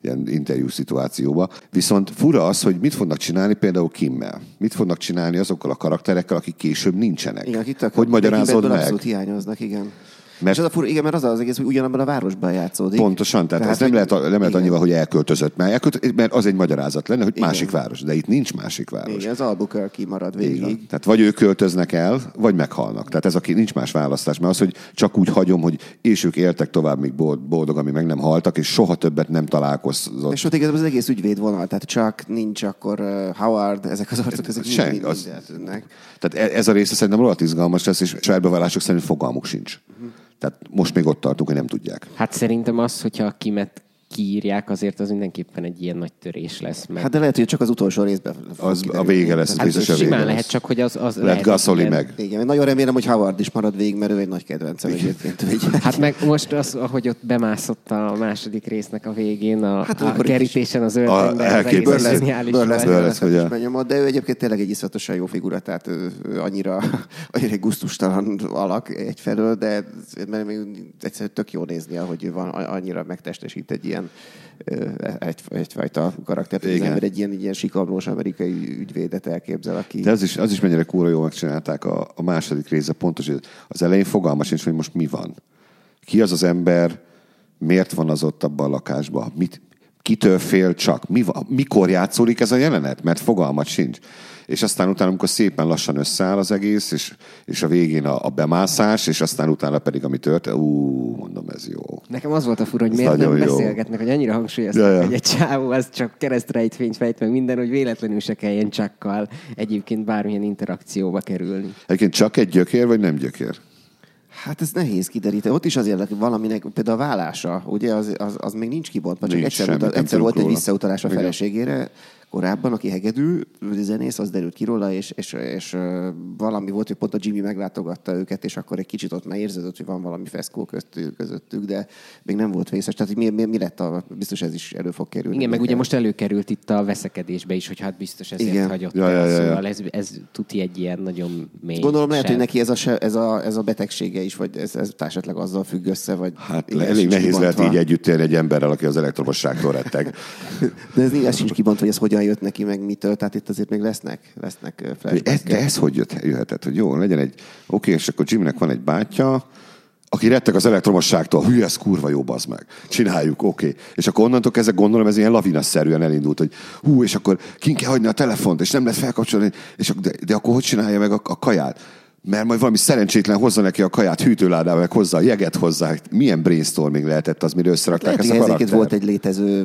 ilyen interjú szituációba. Viszont fura az, hogy mit fognak csinálni például Kimmel. Mit fognak csinálni azokkal a karakterekkel, akik később nincsenek. Igen, hogy magyarázod meg? Abszolút hiányoznak, igen. Mert, és az a fura, igen, mert az egész, hogy ugyanabban a városban játszódik. Pontosan, tehát ez nem lehet annyival, hogy elköltözött. Mert az egy magyarázat lenne, hogy igen. Másik város. De itt nincs másik város. Igen, az Albuquerque marad végig. Igen. Tehát vagy ők költöznek el, vagy meghalnak. Tehát ez nincs más választás. Mert az, hogy csak úgy hagyom, hogy és ők éltek tovább, míg boldog, ami meg nem haltak, és soha többet nem találkozott. És ott igazából az egész ügyvédvonal, tehát csak nincs akkor Howard, ezek az arcok, ezek mind eltűnnek. Tehát ez a része szerintem rohadt izgalmas lesz, és sajátbevallások szerint fogalmuk sincs. Tehát most még ott tartunk, hogy nem tudják. Hát szerintem az, hogyha a Kimet kiírják, azért az mindenképpen egy ilyen nagy törés lesz. Mert... Hát de lehet, hogy csak az utolsó részben az a vége lesz, hát biztos a vége simán lesz. lehet, csak hogy az lehet Gasoli meg. Igen, nagyon remélem, hogy Howard is marad végig, mert ő egy nagy kedvencem egyébként. Hát meg most az, ahogy ott bemászott a második résznek a végén, a kerítésen az öltönyben, az egész zseniális volt. De ő egyébként tényleg egy iszonyatosan jó figura, tehát annyira egy gusztustalan alak egyfelől, de egyszerűen tök jó nézni, ahogy ő van, annyira megtestesít egy ilyen egyfajta karaktert, hogy az ember egy ilyen sikamlós amerikai ügyvédet elképzel, aki... De az is mennyire kúra jól megcsinálták a második része, pontos, hogy az elején fogalmas sincs, hogy most mi van. Ki az az ember, miért van az ott abban a lakásban, kitől fél csak, mikor játszódik ez a jelenet, mert fogalmat sincs. És aztán utána, amikor szépen lassan összeáll az egész, és a végén a bemászás, és aztán utána pedig, ami történt, mondom, ez jó. Nekem az volt a fura, hogy miért nem beszélgetnek, hogy annyira hangsúlyoztak, hogy egy csávó az csak keresztrejtvényt fejt meg minden, hogy véletlenül se kelljen Chuckkal egyébként bármilyen interakcióba kerülni. Egyébként csak egy gyökér, vagy nem gyökér? Hát ez nehéz kideríteni. Ott is azért valaminek, például a vállása, ugye az még nincs kibontva, csak egyszer volt egy visszautalás a feleségére, korábban, aki hegedű, zenész, az derült ki róla, és valami volt, hogy pont a Jimmy meglátogatta őket, és akkor egy kicsit ott már érződött, hogy van valami feszkó közöttük, de még nem volt vészes. Tehát mi lett biztos ez is elő fog kerülni. Igen, meg ugye most előkerült itt a veszekedésbe is, hogy hát biztos ezért hagyott el. Szóval ez tuti egy ilyen nagyon mély. Gondolom lehet, hogy neki ez a betegsége is, vagy ez esetleg azzal függ össze, vagy... Hát elég nehéz lehet így együtt élni egy emberrel, aki az elektromosságtól retteg. De ez sincs kibontva, hogy ez hogyan jött neki, meg mitől, tehát itt azért még lesznek flashback. De ez hogy jöhetett, hogy jó, legyen egy... Oké, és akkor Jimnek van egy bátyja, aki retteg az elektromosságtól, hű, ez kurva jó, bazd meg. Csináljuk, oké. És akkor onnantól kezdve gondolom, ez ilyen lavinasszerűen elindult, hogy és akkor kint kell hagyni a telefont, és nem lehet felkapcsolni, de akkor hogy csinálja meg a kaját? Mert majd valami szerencsétlen hozza neki a kaját hűtőládával, meg hozzá a jeget hozzá. Milyen brainstorming lehetett az, mire összerakták ezt a karaktert? Volt egy létező...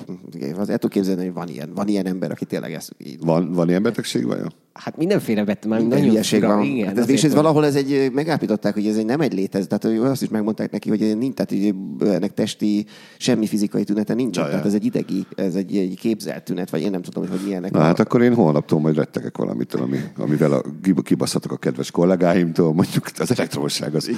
Az el tud képzelni, hogy van ilyen ember, aki tényleg ezt... Van ilyen betegség vajon? Hát mindenféle már nagyon fura. Igen, hát és valahol megállapították, hogy ez nem egy létező. Tehát azt is megmondták neki, hogy nincs, tehát ennek testi, semmi fizikai tünete nincs. Tehát ez egy idegi, ez egy képzelt tünet, vagy én nem tudom, hogy milyenek. Hát akkor én holnaptól majd rettegek valamitől, amivel kibaszhatok a kedves kollégáimtól, mondjuk az elektromosság az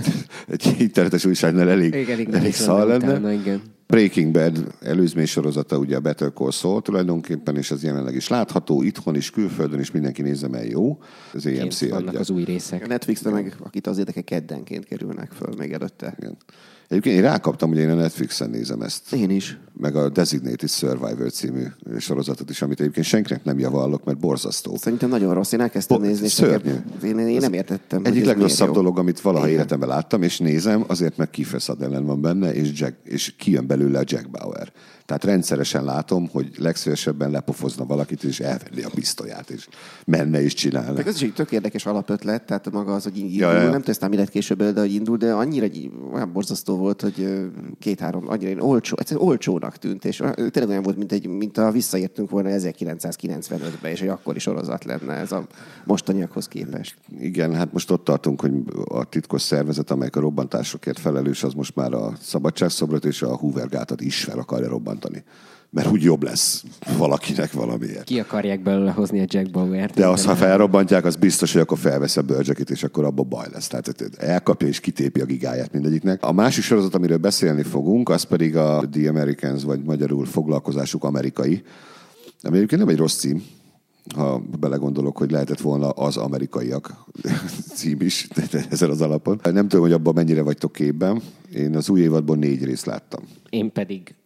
egy internetes újságnál elég szar lenne. Breaking Bad előzmény sorozata, ugye a Better Call Saul tulajdonképpen, és ez jelenleg is látható, itthon is, külföldön is, mindenki nézze, mert jó. Az AMC adja. Vannak az új részek. A Netflixre meg, akit az érdekek keddenként kerülnek föl még előtte. Igen. Egyébként én rákaptam, hogy én a Netflixen nézem ezt. Én is. Meg a Designated Survivor című sorozatot is, amit egyébként senkinek nem javallok, mert borzasztó. Szerintem nagyon rossz. Én elkezdtem nézni. Szörnyű. Én nem értettem. Egyik legrosszabb dolog, amit valaha életemben láttam, és nézem, azért, mert Kiefer Sutherland van benne, és kijön belőle a Jack Bauer. Tehát rendszeresen látom, hogy legszívesebben lepofozna valakit, és elvenni a pisztolyát, és menne és csinálna. Ez is egy tök érdekes alapötlet, tehát maga az, hogy indul, nem tudom, mi lett később, de hogy indul, de annyira olyan borzasztó volt, hogy annyira olcsónak tűnt, és tényleg olyan volt, mint a visszaértünk volna 1995-ben, és egy akkori sorozat lenne ez a mostaniakhoz képest. Igen, hát most ott tartunk, hogy a titkos szervezet, amelyik a robbantásokért felelős, az most már a szabadságszobrot és a Hoover gátat is fel akarja robbantani. Mert úgy jobb lesz valakinek valamiért. Ki akarják belőle hozni a Jack Bauer-t. De azt, ha felrobbantják, az biztos, hogy akkor felvesz a Burjackit, és akkor abban baj lesz. Tehát elkapja és kitépi a gigáját mindegyiknek. A másik sorozat, amiről beszélni fogunk, az pedig a The Americans, vagy magyarul foglalkozásuk amerikai. Ami egyébként nem egy rossz cím, ha belegondolok, hogy lehetett volna az amerikaiak cím is ezen az alapon. Nem tudom, hogy abban mennyire vagytok képben. Én az új évadból 4 részt láttam. Én pedig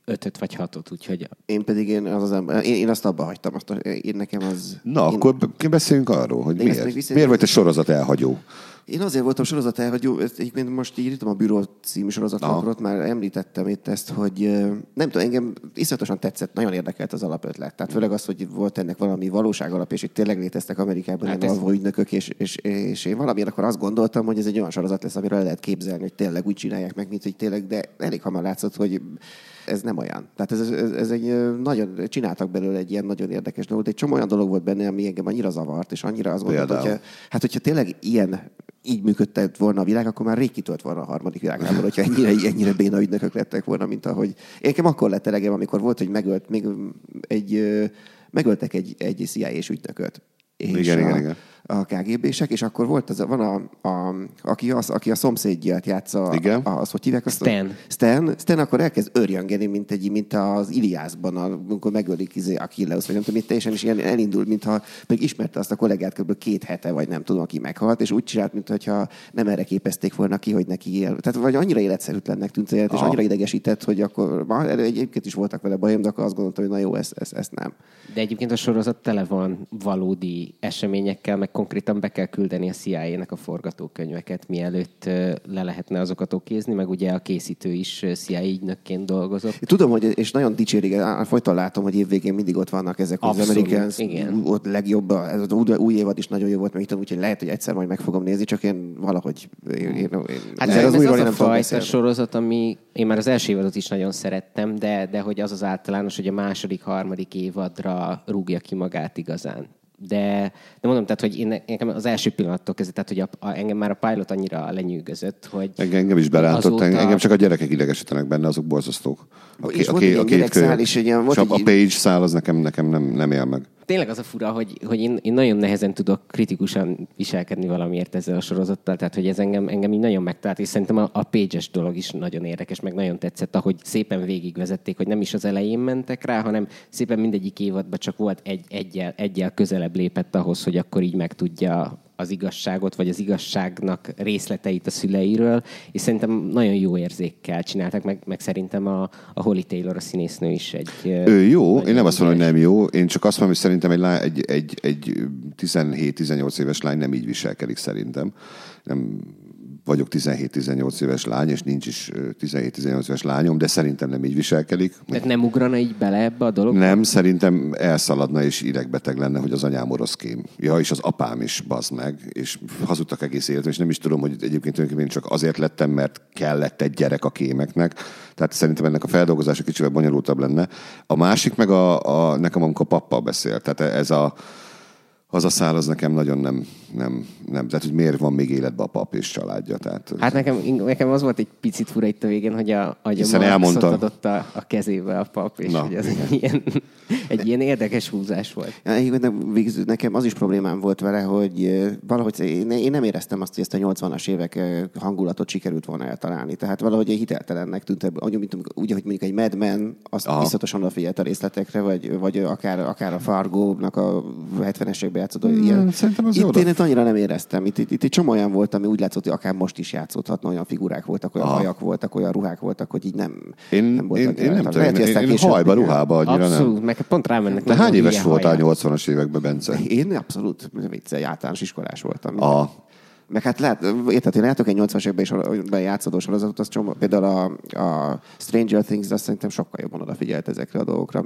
5 vagy 6, úgyhogy... Én azt abba hagytam. Nekem az... Akkor beszéljünk arról, hogy miért vagy te sorozat elhagyó? Én azért voltam sorozat elhagyó, egyébként most írtam a Büró című sorozatról, ott már említettem itt ezt, hogy nem tudom, engem iszonyatosan tetszett, nagyon érdekelt az alapötlet. Tehát főleg az, hogy volt ennek valami valóság alap, és itt tényleg léteztek Amerikában ilyen alvó ügynökök, és én valamiért akkor azt gondoltam, hogy ez egy olyan sorozat lesz, amiről lehet képzelni, hogy tényleg úgy csinálják meg, mint hogy tényleg, de elég hamar látszott, hogy ez nem olyan. Tehát ez egy nagyon, csináltak belőle egy ilyen nagyon érdekes dolgot. Egy csomó olyan dolog volt benne, ami engem annyira zavart, és annyira azt gondoltam, hogyha tényleg így működtett volna a világ, akkor már rég kitölt volna a harmadik világháború, hogyha ennyire béna ügynökök lettek volna, mint ahogy... Én nekem akkor lett elegem, amikor volt, hogy megöltek egy CIA-s ügynököt. Igen. A KGB-sek, és akkor volt van aki a szomszédját játsza, az hogy hívják azt? Stan akkor elkezd örjöngeni, mint az Iliászban, amikor megölik Achilleus, vagy nem tudom, teljesen is ilyen elindul, mintha meg ismerte azt a kollégát kb. 2 hete, vagy nem tudom, aki meghalt, és úgy csinált, mintha nem erre képezték volna ki, hogy neki él. Tehát vagy annyira életszerűtlennek tűnt, és annyira idegesített, hogy akkor egyébként is voltak vele bajom, de akkor azt gondoltam, hogy na jó, ezt nem. De egyébként a sorozat tele van valódi eseményekkel, meg konkrétan be kell küldeni a CIA-nek a forgatókönyveket, mielőtt le lehetne azokat okézni, meg ugye a készítő is CIA ügynökként dolgozott. Tudom, hogy, és nagyon dicsérik, folyton látom, hogy évvégén mindig ott vannak ezek az Americans, ott legjobb, ez az új évad is nagyon jó volt, meg úgyhogy lehet, hogy egyszer majd meg fogom nézni, csak én valahogy... ez az a fajta sorozat, ami én már az első évadot is nagyon szerettem, de hogy az általános, hogy a második, harmadik évadra rúgja ki magát igazán. De mondom, tehát, hogy nekem az első pillanattól kezdve, tehát, hogy engem már a pilot annyira lenyűgözött, hogy... Engem is berántott, engem csak a gyerekek idegesítenek benne, azok borzasztók. A két szál is, csak a Page szál, az nekem nem él meg. Tényleg az a fura, hogy én nagyon nehezen tudok kritikusan viselkedni valamiért ezzel a sorozattal, tehát hogy ez engem így nagyon megtalált, és szerintem a Page-es dolog is nagyon érdekes, meg nagyon tetszett, ahogy szépen végigvezették, hogy nem is az elején mentek rá, hanem szépen mindegyik évadban csak volt egyel közelebb lépett ahhoz, hogy akkor így megtudja az igazságot, vagy az igazságnak részleteit a szüleiről, és szerintem nagyon jó érzékkel csináltak, meg szerintem a Holly Taylor, a színésznő is egy... jó, én nem azt mondom, hogy nem jó, én csak azt mondom, hogy szerintem egy 17-18 éves lány nem így viselkedik szerintem. Nem vagyok 17-18 éves lány, és nincs is 17-18 éves lányom, de szerintem nem így viselkedik. Tehát nem ugrana így bele ebbe a dologba? Nem, szerintem elszaladna, és idegbeteg lenne, hogy az anyám oroszkém. Ja, és az apám is, bazd meg, és hazudtak egész életem, és nem is tudom, hogy egyébként tulajdonképpen csak azért lettem, mert kellett egy gyerek a kémeknek. Tehát szerintem ennek a feldolgozása kicsivel bonyolultabb lenne. A másik meg nekem, amikor pappal beszél. Tehát az a szál, az nekem nagyon nem. Tehát, hogy miért van még életben a pap és családja. Tehát, hát nekem az volt egy picit fura itt a végén, hogy a Marxot adott a kezébe a pap, és hogy az egy ilyen érdekes húzás volt. Nekem az is problémám volt vele, hogy valahogy én nem éreztem azt, hogy ezt a 80-as évek hangulatot sikerült volna eltalálni. Tehát valahogy egy hiteltelennek tűnt, úgy, hogy mondjuk egy Mad Men, azt iszonyatosan odafigyelt a részletekre, vagy akár a Fargo-nak a 70-es években játszódó ilyen. Itt én annyira nem éreztem. Itt egy csomó olyan volt, ami úgy látszott, hogy akár most is játszódhatna, olyan figurák voltak, olyan hajak voltak, olyan ruhák voltak, hogy így nem voltak. Én nem tudom, én hajba, ruhába annyira abszolút, nem. Meg pont rámennek. De hány éves voltál 80-as években, Bence? Én abszolút általános iskolás voltam. Meg hát érted, én látok egy 80-as években játszódó sorozatot, az csomó, például a Stranger Things, azt szerintem sokkal jobban odafigyelt ezekre a dolgokra,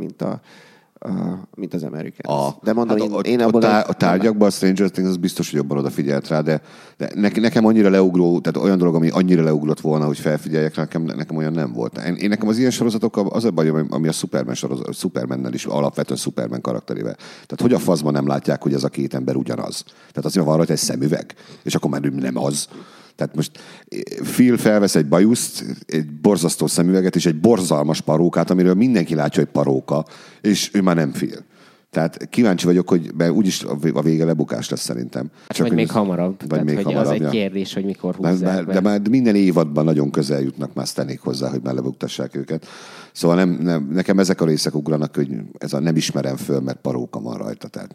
mint az Americans. De mondom, a tárgyakban a Stranger Things az biztos, hogy jobban odafigyelt rá, de nekem annyira leugró, tehát olyan dolog, ami annyira leugrott volna, hogy felfigyeljek rá, nekem olyan nem volt. Nekem az ilyen sorozatokkal az a baj, ami a Supermannel is, alapvetően Superman karakterével. Tehát hogy a faszban nem látják, hogy ez a két ember ugyanaz? Tehát azért van rajta egy szemüveg, és akkor már nem az. Tehát most Phil felvesz egy bajuszt, egy borzasztó szemüveget és egy borzalmas parókát, amiről mindenki látja, hogy paróka, és ő már nem Phil. Tehát kíváncsi vagyok, hogy úgyis a vége lebukás lesz szerintem. Csak vagy még hamarabb. Vagy még hamarabb. Az egy kérdés, hogy mikor húzzák be. De már minden évadban nagyon közel jutnak már Stanék hozzá, hogy már lebuktassák őket. Szóval nekem ezek a részek ugranak, hogy ez a nem ismerem föl, mert paróka van rajta. Tehát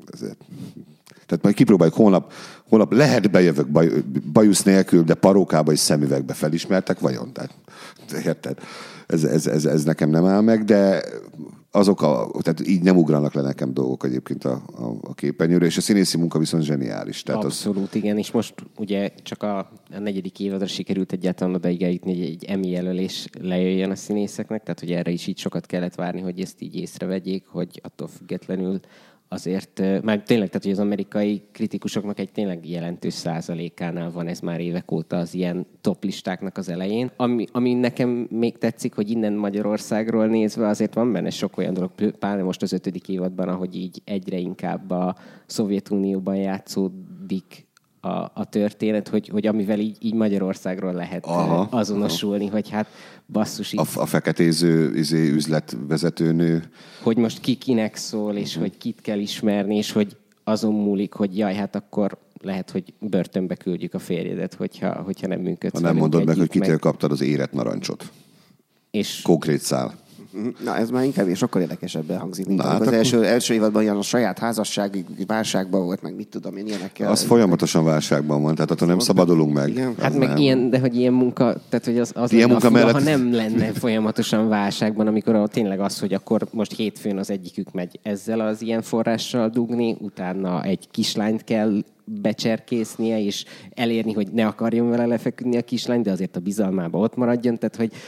majd kipróbáljuk holnap lehet bejövök bajusz nélkül, de parókába és szemüvegbe felismertek, vajon? Tehát, érted? ez nekem nem áll meg, de tehát így nem ugranak le nekem dolgok egyébként a képernyőre, és a színészi munka viszont zseniális. Tehát abszolút, igen, és most ugye csak a 4. évadra sikerült egyáltalán odaig eljutni, hogy egy Emmy jelölés lejöjjön a színészeknek, tehát hogy erre is így sokat kellett várni, hogy ezt így észrevegyék, hogy attól függetlenül azért, már tényleg, tehát hogy az amerikai kritikusoknak egy tényleg jelentős százalékánál van ez már évek óta az ilyen top listáknak az elején. Ami nekem még tetszik, hogy innen Magyarországról nézve azért van benne sok olyan dolog, pláne most az 5. évadban, ahogy így egyre inkább a Szovjetunióban játszódik a történet, hogy amivel így Magyarországról lehet azonosulni, hogy hát basszus. A feketéző üzletvezetőnő. Hogy most ki kinek szól, és hogy kit kell ismerni, és hogy azon múlik, hogy jaj, hát akkor lehet, hogy börtönbe küldjük a férjedet, hogyha nem működsz. Ha nem mondod meg, hogy kitől kaptad az érett narancsot. És konkrét szál. Na, ez már inkább sokkal érdekesebben hangzik, mint az első évadban ilyen a saját házassági válságban volt, meg mit tudom én, ilyenekkel. Az folyamatosan válságban van, tehát attól nem szabadulunk meg. Igen. Hát meg nem. Ilyen, de hogy ilyen munka, tehát hogy az ilyen munka mellett... ha nem lenne folyamatosan válságban, amikor tényleg az, hogy akkor most hétfőn az egyikük megy ezzel az ilyen forrással dugni, utána egy kislányt kell becserkésznie, és elérni, hogy ne akarjon vele lefeküdni a kislány, de azért a bizalmába ott maradjon, tehát hogy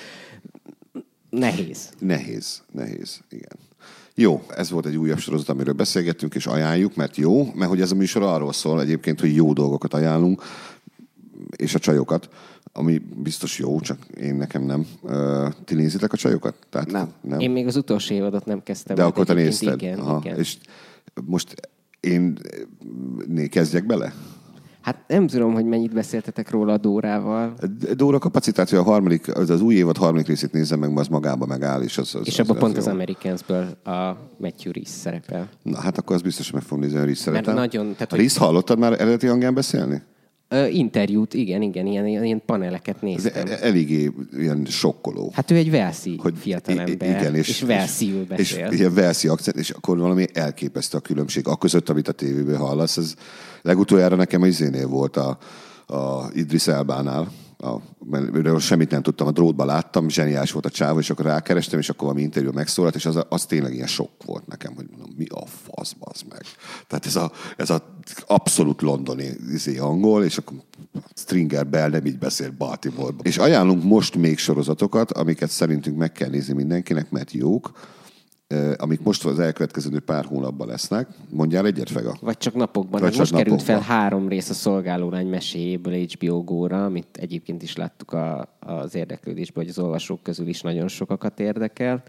Nehéz, igen. Jó, ez volt egy újabb sorozat, amiről beszélgettünk, és ajánljuk, mert jó, mert hogy ez a műsor arról szól egyébként, hogy jó dolgokat ajánlunk, és a csajokat, ami biztos jó, csak nekem nem. Ti nézitek a csajokat? Tehát, nem. Én még az utolsó évadot nem kezdtem. De akkor te nézted? Igen. És most én kezdjek bele? Hát nem tudom, hogy mennyit beszéltetek róla a Dórával. Dóra kapacitáció az új évad harmadik részét nézem meg, az magában megáll. És abban pont az Americansből a Matthew Rhys szerepel. Na, hát akkor az biztos, hogy meg fogom nézni, a Rhys szeretem. A Rhys hallottad már eredeti hangján beszélni? Interjút, igen, ilyen paneleket néztem. Eléggé ilyen sokkoló. Hát ő egy velszi fiatalember, igen, és velszíül beszél. És ilyen velszi akcent, és akkor valami elképesztő a különbség. Aközött, amit a tévéből hallasz, ez legutoljára nekem a izénél volt a Idris Elbánál, őről semmit nem tudtam, a drótban láttam, zseniás volt a csáv, és akkor rákerestem, és akkor valami interjú megszólalt, és az tényleg ilyen sok volt nekem, hogy mondom, mi a fasz, bazd meg. Tehát ez a abszolút londoni angol, és akkor Stringer Bell nem így beszél Baltimore-ban. És ajánlunk most még sorozatokat, amiket szerintünk meg kell nézni mindenkinek, mert jók, amik most az elkövetkező pár hónapban lesznek. Mondjál egyet, Fega? Vagy csak napokban. Vagy most került fel 3 rész a Szolgálólány meséjéből HBO Go-ra, amit egyébként is láttuk az érdeklődésből, hogy az olvasók közül is nagyon sokakat érdekel.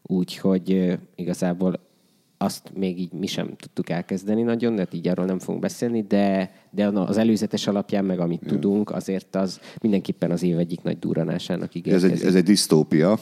Úgyhogy igazából azt még így mi sem tudtuk elkezdeni nagyon, de így arról nem fogunk beszélni, de az előzetes alapján, meg amit tudunk, azért az mindenképpen az év egyik nagy durranásának ígérkezik. Ez egy disztópia,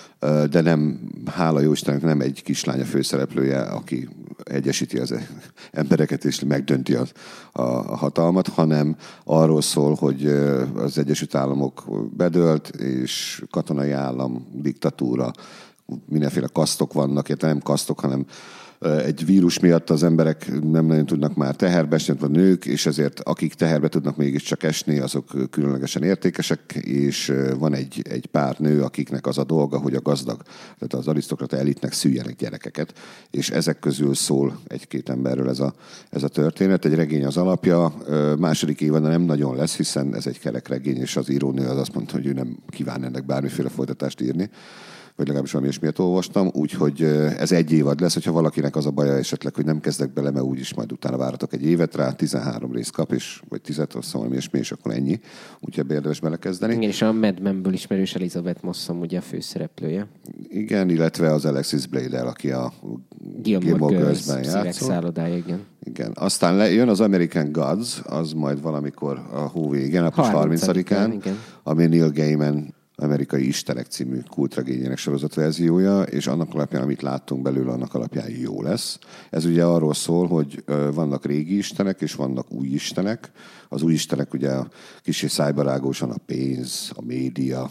de nem, hála jó Istennek, nem egy kislány a főszereplője, aki egyesíti az embereket és megdönti a hatalmat, hanem arról szól, hogy az Egyesült Államok bedőlt, és katonai állam, diktatúra, mindenféle kasztok vannak, illetve nem kasztok, hanem egy vírus miatt az emberek nem nagyon tudnak már teherbe esni, vagy nők, és ezért akik teherbe tudnak mégiscsak esni, azok különlegesen értékesek, és van egy pár nő, akiknek az a dolga, hogy a gazdag, tehát az arisztokrata elitnek szüljenek gyerekeket, és ezek közül szól egy-két emberről ez a történet. Egy regény az alapja, második évadban nem nagyon lesz, hiszen ez egy kerek regény, és az írónő az azt mondta, hogy ő nem kíván ennek bármiféle folytatást írni, vagy legalábbis valami ilyesmiért olvastam, úgyhogy ez egy évad lesz, hogyha valakinek az a baja esetleg, hogy nem kezdek bele, mert úgyis majd utána váratok egy évet rá, 13 részt kap, vagy 10, szóval ilyesmi, és akkor ennyi. Úgyhogy érdemes belekezdeni. Igen, és a Mad Men-ből ismerős Elizabeth Mossam ugye a főszereplője. Igen, illetve az Alexis Bledel, aki a Gilmore Girls-ben játszott. Igen. Aztán jön az American Gods, az majd valamikor a hó végén, április 30-án, ami Neil Gaiman Amerikai Istenek című kultregényének sorozatverziója, és annak alapján, amit láttunk belőle, annak alapján jó lesz. Ez ugye arról szól, hogy vannak régi istenek, és vannak új istenek. Az új istenek ugye kicsi szájbarágósan a pénz, a média,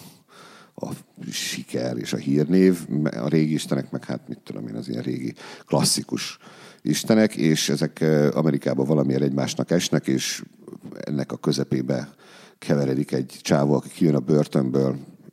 a siker és a hírnév. A régi istenek meg hát mit tudom én, az ilyen régi klasszikus istenek, és ezek Amerikában valamiért egymásnak esnek, és ennek a közepébe keveredik egy csávó, aki kijön a börtönből,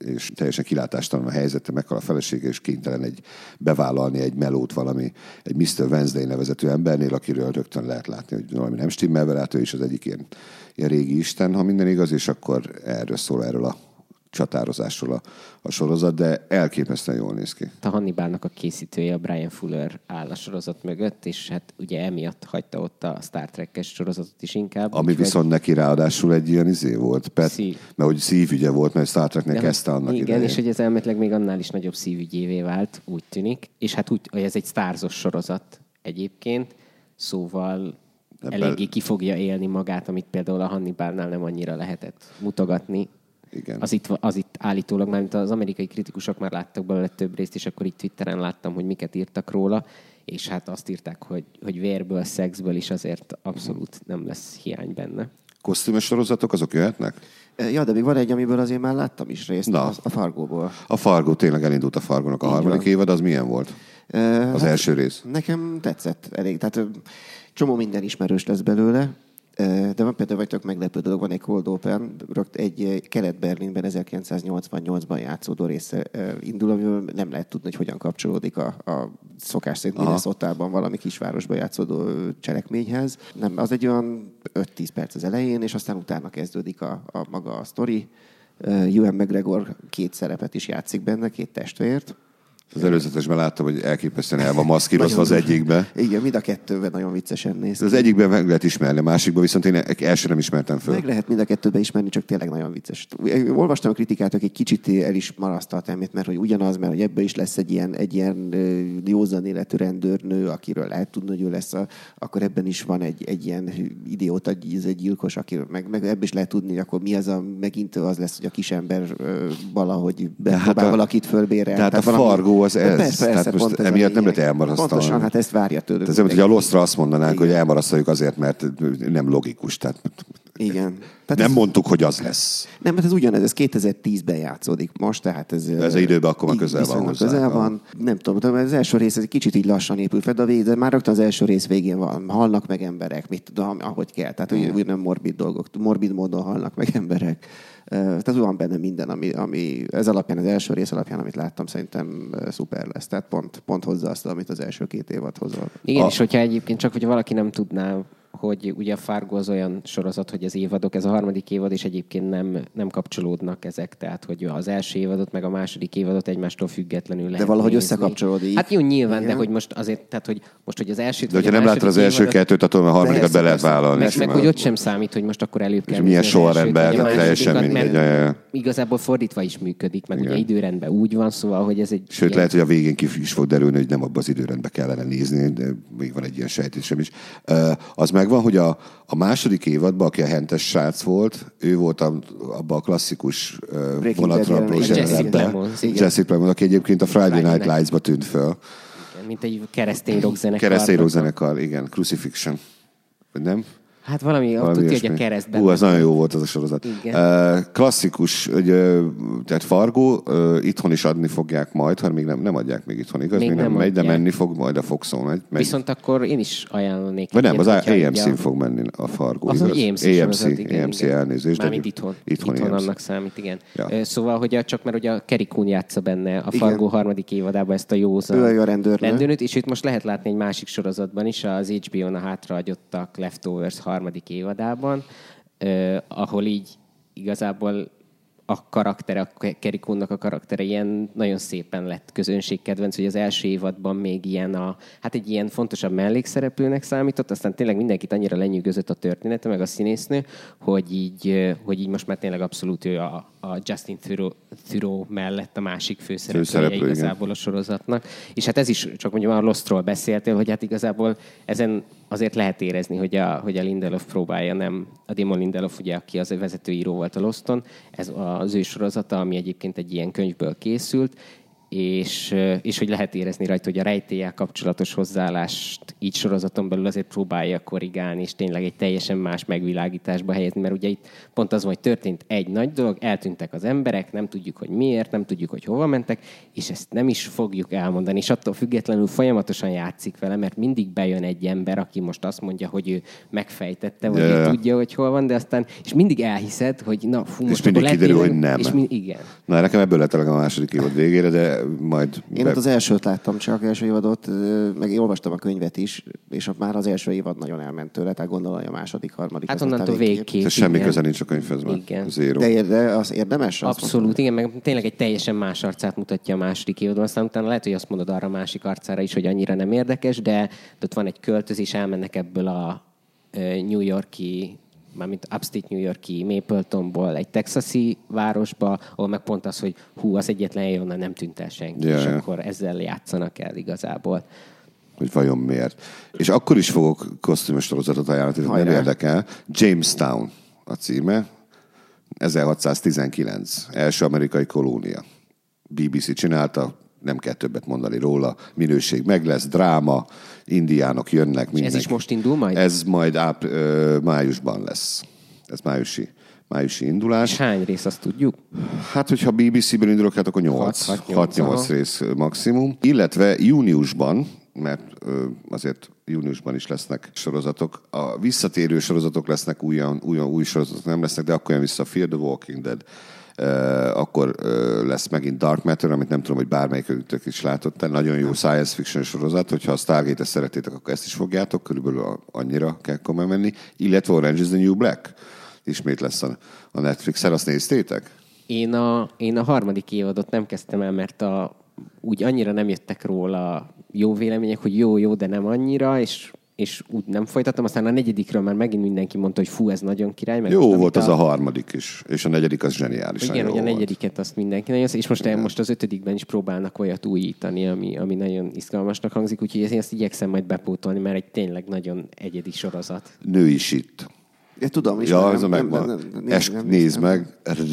és teljesen kilátástalan a helyzete, meghal a felesége, és kénytelen bevállalni egy melót valami, egy Mr. Wednesday nevezetű embernél, akiről rögtön lehet látni, hogy valami nem stimmel vele, hát ő is az egyik ilyen régi isten, ha minden igaz, és akkor erről szól, erről a csatározásról a sorozat, de elképesztően jól néz ki. A Hannibalnak a készítője, a Brian Fuller áll a sorozat mögött, és hát ugye emiatt hagyta ott a Star Trek-es sorozatot is inkább. Ami viszont neki ráadásul egy ilyen volt, mert hogy szívügye volt, mert Star Treknek kezdte annak idején. Igen, és hogy ez elméletileg még annál is nagyobb szívügyévé vált, úgy tűnik, és hát úgy, hogy ez egy Starz-os sorozat egyébként, szóval eléggé ki fogja élni magát, amit például a Hannibalnál nem annyira lehetett mutogatni. Igen. Az itt állítólag, mert az amerikai kritikusok már láttak belőle több részt, és akkor itt Twitteren láttam, hogy miket írtak róla, és hát azt írták, hogy vérből, szexből is azért abszolút nem lesz hiány benne. Kosztümös sorozatok, azok jöhetnek? Ja, de még van egy, amiből azért már láttam is részt, a Fargóból. A Fargo, tényleg elindult a Fargónak a harmadik évad, az milyen volt? Az első rész? Nekem tetszett elég, tehát csomó minden ismerős lesz belőle. De van például, vagy tök meglepő dolog, van egy Cold Open, egy Kelet-Berlinben 1988-ban játszódó része indul, amivel nem lehet tudni, hogy hogyan kapcsolódik a szokás szerint Minnesotában valami kisvárosban játszódó cselekményhez. Nem, az egy olyan 5-10 perc az elején, és aztán utána kezdődik a maga a sztori. Ewan McGregor 2 szerepet is játszik benne, 2 testvért. Az előzetesben láttam, hogy elképesztően el van maszkírozva az egyikbe. Igen, mind a 2-ben nagyon viccesen néz ki. Az egyikben meg lehet ismerni, a másikban viszont én első nem ismertem föl. Meg lehet mind a 2-ben ismerni, csak tényleg nagyon vicces. Olvastam a kritikát, akik kicsit el is marasztalt elmét, mert hogy ugyanaz, mert hogy ebből is lesz egy ilyen józan életű rendőrnő, akiről lehet tudni, hogy ő lesz, akkor ebben is van egy ilyen idióta, ez egy gyilkos, akiről meg ebből is lehet tudni, hogy akkor mi az megint az lesz, hogy a kisember valahogy bepróbál valakit fölbérel. Tehát a Fargo az ez. Persze, tehát most emiatt nem lehet elmarasztalni. Pontosan, hát ezt várja tőlük. Ez olyan, hogy a Lostra azt mondanánk, hogy elmarasztaljuk azért, mert nem logikus. Tehát igen. Tehát nem mondtuk, hogy az lesz. Nem, mert ez ugyanez, ez 2010-ben játszódik most, tehát ez az időben akkor már közel van hozzá. Közel van. Nem tudom, az első rész egy kicsit így lassan épül fel, de már rögtön az első rész végén van. Halnak meg emberek, mit tudom, ahogy kell. Tehát úgy nem morbid dolgok, morbid módon halnak meg emberek. Tehát van benne minden, ami ez alapján, az első rész alapján, amit láttam, szerintem szuper lesz. Tehát pont hozzá azt, amit az első 2 évad hozott. Igen, és hogyha egyébként csak, hogy valaki nem tudná, hogy ugye a Fargo az olyan sorozat, hogy az évadok, ez a harmadik évad, és egyébként nem kapcsolódnak ezek, tehát hogy az első évadot, meg a második évadot egymástól függetlenül lehet. De valahogy nézni. összekapcsolódik. Hát jó, nyilván, igen. De hogy most azért, tehát hogy most, hogy az elsőt... De hogyha nem láttad az első 2-t, attól a harmadikat be lehet vállalni. Meg hogy ott sem számít, hogy most akkor előbb kell. És milyen sorrendben, teljesen mindegy. Igazából fordítva is működik, meg ugye időrendben úgy van, szóval, hogy ez egy... Sőt, ilyen... lehet, hogy a végén ki is fog derülni, hogy nem abban az időrendben kellene nézni, de még van egy ilyen sejtésem is. Az megvan, hogy a második évadban, aki a hentes srác volt, ő volt abban a klasszikus vonatra Jesse Plemons, aki egyébként a Friday Night Lights-ba tűnt föl. Igen, mint egy keresztény rockzenekar. Keresztény rockzenekar, igen. Crucifixion. Nem? Hát valami tudja, hogy a keresztben. Az nagyon jó volt az a sorozat. Klasszikus, tehát Fargo, itthon is adni fogják majd, ha még nem adják még itthon, igaz? Még nem megy, de menni fog majd a Foxon. Megy. Viszont akkor én is ajánlanék. Vagy nem, az AMC-n fog menni a Fargo. Az AMC elnézést. Mármint itthon annak számít, igen. Ja. Szóval, hogy csak mert ugye a Carrie Coon játsza benne a Fargo harmadik évadában ezt a józan rendőrnőt, és itt most lehet látni egy másik sorozatban is, az HBO-n a hátrahagyottak Leftovers harmadik évadában, ahol így igazából a karaktere, a Carrie Coonnak a karaktere ilyen nagyon szépen lett közönségkedvenc, hogy az első évadban még egy ilyen fontosabb mellékszereplőnek számított, aztán tényleg mindenkit annyira lenyűgözött a története, meg a színésznő, hogy így most már tényleg abszolút ő a Justin Theroux mellett a másik főszereplője igazából a sorozatnak. És hát ez is, csak mondjuk a Lostról beszéltél, hogy hát igazából ezen azért lehet érezni, hogy a Lindelof próbálja nem, a Damon Lindelof, ugye, aki az vezetőíró volt a Loston, ez az ő sorozata, ami egyébként egy ilyen könyvből készült, és hogy lehet érezni rajta, hogy a rejtéllyel kapcsolatos hozzáállást így sorozaton belül azért próbálja korrigálni, és tényleg egy teljesen más megvilágításba helyezni, mert ugye itt pont az, hogy történt egy nagy dolog, eltűntek az emberek, nem tudjuk, hogy miért, nem tudjuk, hogy hova mentek, és ezt nem is fogjuk elmondani, és attól függetlenül folyamatosan játszik vele, mert mindig bejön egy ember, aki most azt mondja, hogy ő megfejtette, vagy ő tudja, hogy hol van, de aztán, és mindig elhiszed, hogy na, fú, most mindig kiderül, hogy nem. Igen. Na, nekem ebből lett a második évad végére, de majd... Én ott az elsőt láttam, csak első évadot, meg én olvastam a könyvet is, és ott már az első évad nagyon elment tőle, tehát gondolom, hogy a második, harmadik... Hát onnantól végképp. Semmi köze nincs a könyvhez már. Zero. De az érdemes? Abszolút, igen, meg tényleg egy teljesen más arcát mutatja a második évadban, aztán utána lehet, hogy azt mondod arra a másik arcára is, hogy annyira nem érdekes, de ott van egy költözés, elmennek ebből a New York-i, mármint upstate New York-i Mapletonból egy texasi városba, ahol meg pont az, hogy az egyetlen hely, onnan nem tűnt el senki, és akkor ezzel játszanak el igazából. Hogy vajon miért. És akkor is fogok kosztümös sorozatot ajánlani, nem érdekel. Jamestown a címe, 1619, első amerikai kolónia. BBC csinálta, nem kell többet mondani róla, minőség meg lesz, dráma, indiánok jönnek. És ez is most indul majd? Ez majd májusban lesz. Ez májusi indulás. És hány rész, azt tudjuk? Hát, hogyha BBC-ből indulok, hát akkor 6-8 rész maximum. Illetve júniusban, mert azért júniusban is lesznek sorozatok. A visszatérő sorozatok lesznek, új sorozatok nem lesznek, de akkor jön vissza Fear the Walking Dead. Akkor lesz megint Dark Matter, amit nem tudom, hogy bármelyikőtök is látott. Nagyon jó science fiction sorozat, hogyha a Stargate-et szeretétek, akkor ezt is fogjátok, körülbelül annyira kell komolyan menni. Illetve Orange is the New Black ismét lesz a Netflixen, azt néztétek? Én a harmadik évadot nem kezdtem el, mert úgy annyira nem jöttek róla jó vélemények, hogy jó, de nem annyira, és úgy nem folytattam. Aztán a negyedikről már megint mindenki mondta, hogy fú, ez nagyon király. Meg jó volt az a harmadik is, és a negyedik az zseniális. Igen, hogy a negyediket azt mindenki nagyon, és most az ötödikben is próbálnak olyat újítani, ami nagyon izgalmasnak hangzik, úgyhogy én ezt igyekszem majd bepótolni, mert egy tényleg nagyon egyedi sorozat. Női shit. Ja, tudom is. Ja, ez megvan. Nézd meg.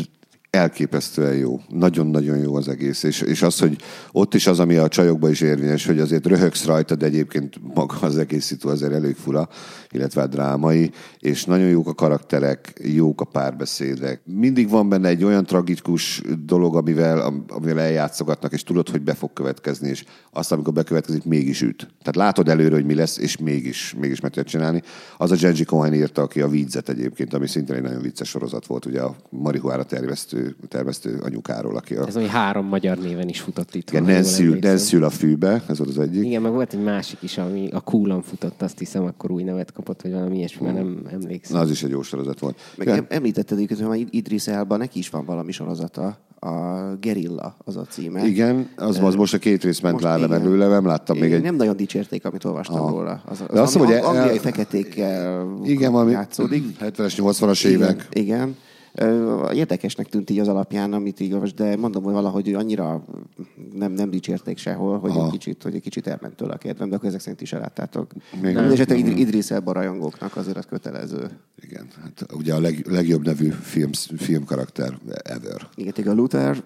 Elképesztően jó. Nagyon-nagyon jó az egész. És az, hogy ott is az, ami a csajokban is érvényes, hogy azért röhögsz rajta, de egyébként maga az egész szitu azért elég fura, illetve drámai, és nagyon jók a karakterek, jók a párbeszédek. Mindig van benne egy olyan tragikus dolog, amivel eljátszogatnak, és tudod, hogy be fog következni, és aztán, amikor bekövetkezik, mégis üt. Tehát látod előre, hogy mi lesz, és mégis meg tudod csinálni. Az a Jenji Cohen írta, aki a Weeds-et egyébként, ami szintén egy nagyon vicces sorozat volt, ugye a marihuára termesztő anyukáról, aki Ez olyan 3 magyar néven is futott itt. Igen, Nancy a fűbe, ez volt az egyik. Igen, meg volt egy másik is, ami a Coolon futott, azt hiszem, akkor új nevet kapott, vagy valami ilyesmi, mert nem emlékszem. Na, az is egy jó sorozat volt. Meg említetted, hogy Idris Elba, neki is van valami sorozata. A Gerilla az a címe. Igen, az most a 2 rész ment le belőle, nem láttam még egy... Nem nagyon dicsérték, amit olvastam róla. De azt mondom, hogy angliai feketékkel játszódik. 70-es, 80-as évek. Igen. Érdekesnek tűnt így az alapján, amit így olvas, de mondom, hogy valahogy annyira nem dicsérték sehol, hogy egy kicsit elment tőle a kedvem, de akkor ezek szerint is elláttátok. Mindenesetre Idris Elba rajongóknak azért az kötelező. Igen, hát ugye a legjobb nevű filmkarakter ever. Igen, a Luther,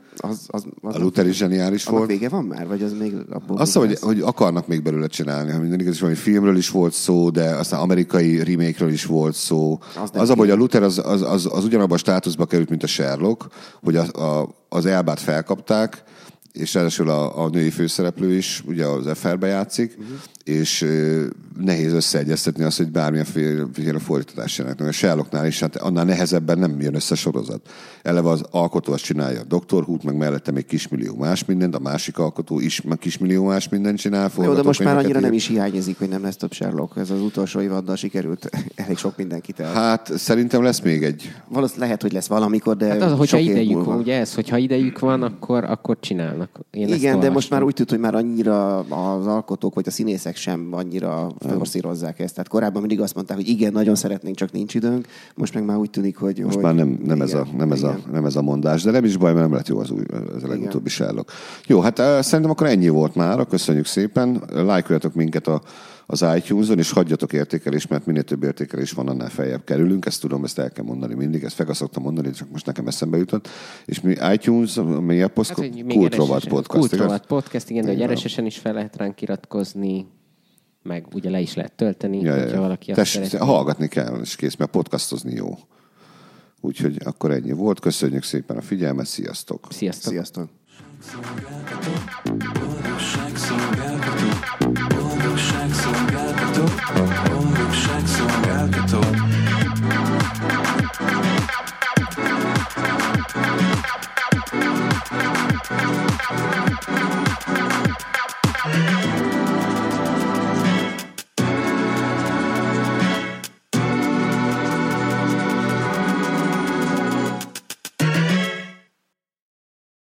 a Luther is zseniális volt. Vége van már? Vagy az még abból? Azt mondom, hogy akarnak még belőle csinálni, ha minden igaz, hogy filmről is volt szó, de aztán amerikai remake-ről is volt szó. Az hogy a Luther az ugyanabban a státuszba került, mint a Sherlock, hogy az Elbát felkapták, és ráadásul a női főszereplő is ugye az FR-be játszik, és nehéz összeegyeztetni azt, hogy bármilyen fordítatás csinálnak. A Sherlocknál is, hát annál nehezebben nem jön össze sorozat. Eleve az alkotó azt csinálja a Dr. Who-t, meg mellette még kismillió más mindent, a másik alkotó is meg kismillió más mindent csinál. Jó, de most már annyira nem is hiányozik, hogy nem lesz több Sherlock. Ez az utolsó évaddal sikerült elég sok mindenkit el. Hát szerintem lesz még egy. Valószínűleg lehet, hogy lesz valamikor, de hát az, hogyha idejük van, ugye ez, hogyha idejük van, akkor csinálnak. Igen, de most már úgy tűnt, hogy már annyira az alkotók vagy a színészek sem annyira forszírozzák ezt. Tehát korábban mindig azt mondták, hogy igen, nagyon szeretnénk, csak nincs időnk. Most meg már úgy tűnik, hogy... Most már nem ez a mondás, de nem is baj, mert nem lett jó az a legutóbbi Sherlock. Jó, hát szerintem akkor ennyi volt már. Köszönjük szépen. Lájkoljatok minket a az iTunes-on, és hagyjatok értékelést, mert minél több értékelés van, annál feljebb kerülünk. Ezt tudom, ezt el kell mondani mindig. Ezt fel szoktam mondani, csak most nekem eszembe jutott. És mi iTunes, mi a Kultrovat Podcast. Kultrovat Podcast, igen, de hogy RSS-en is fel lehet ránk iratkozni, meg ugye le is lehet tölteni, hogyha valaki azt szereti. Hallgatni kell, és kész, mert podcastozni jó. Úgyhogy akkor ennyi volt. Köszönjük szépen a figyelmet, sziasztok! Sziasztok! Sziasztok.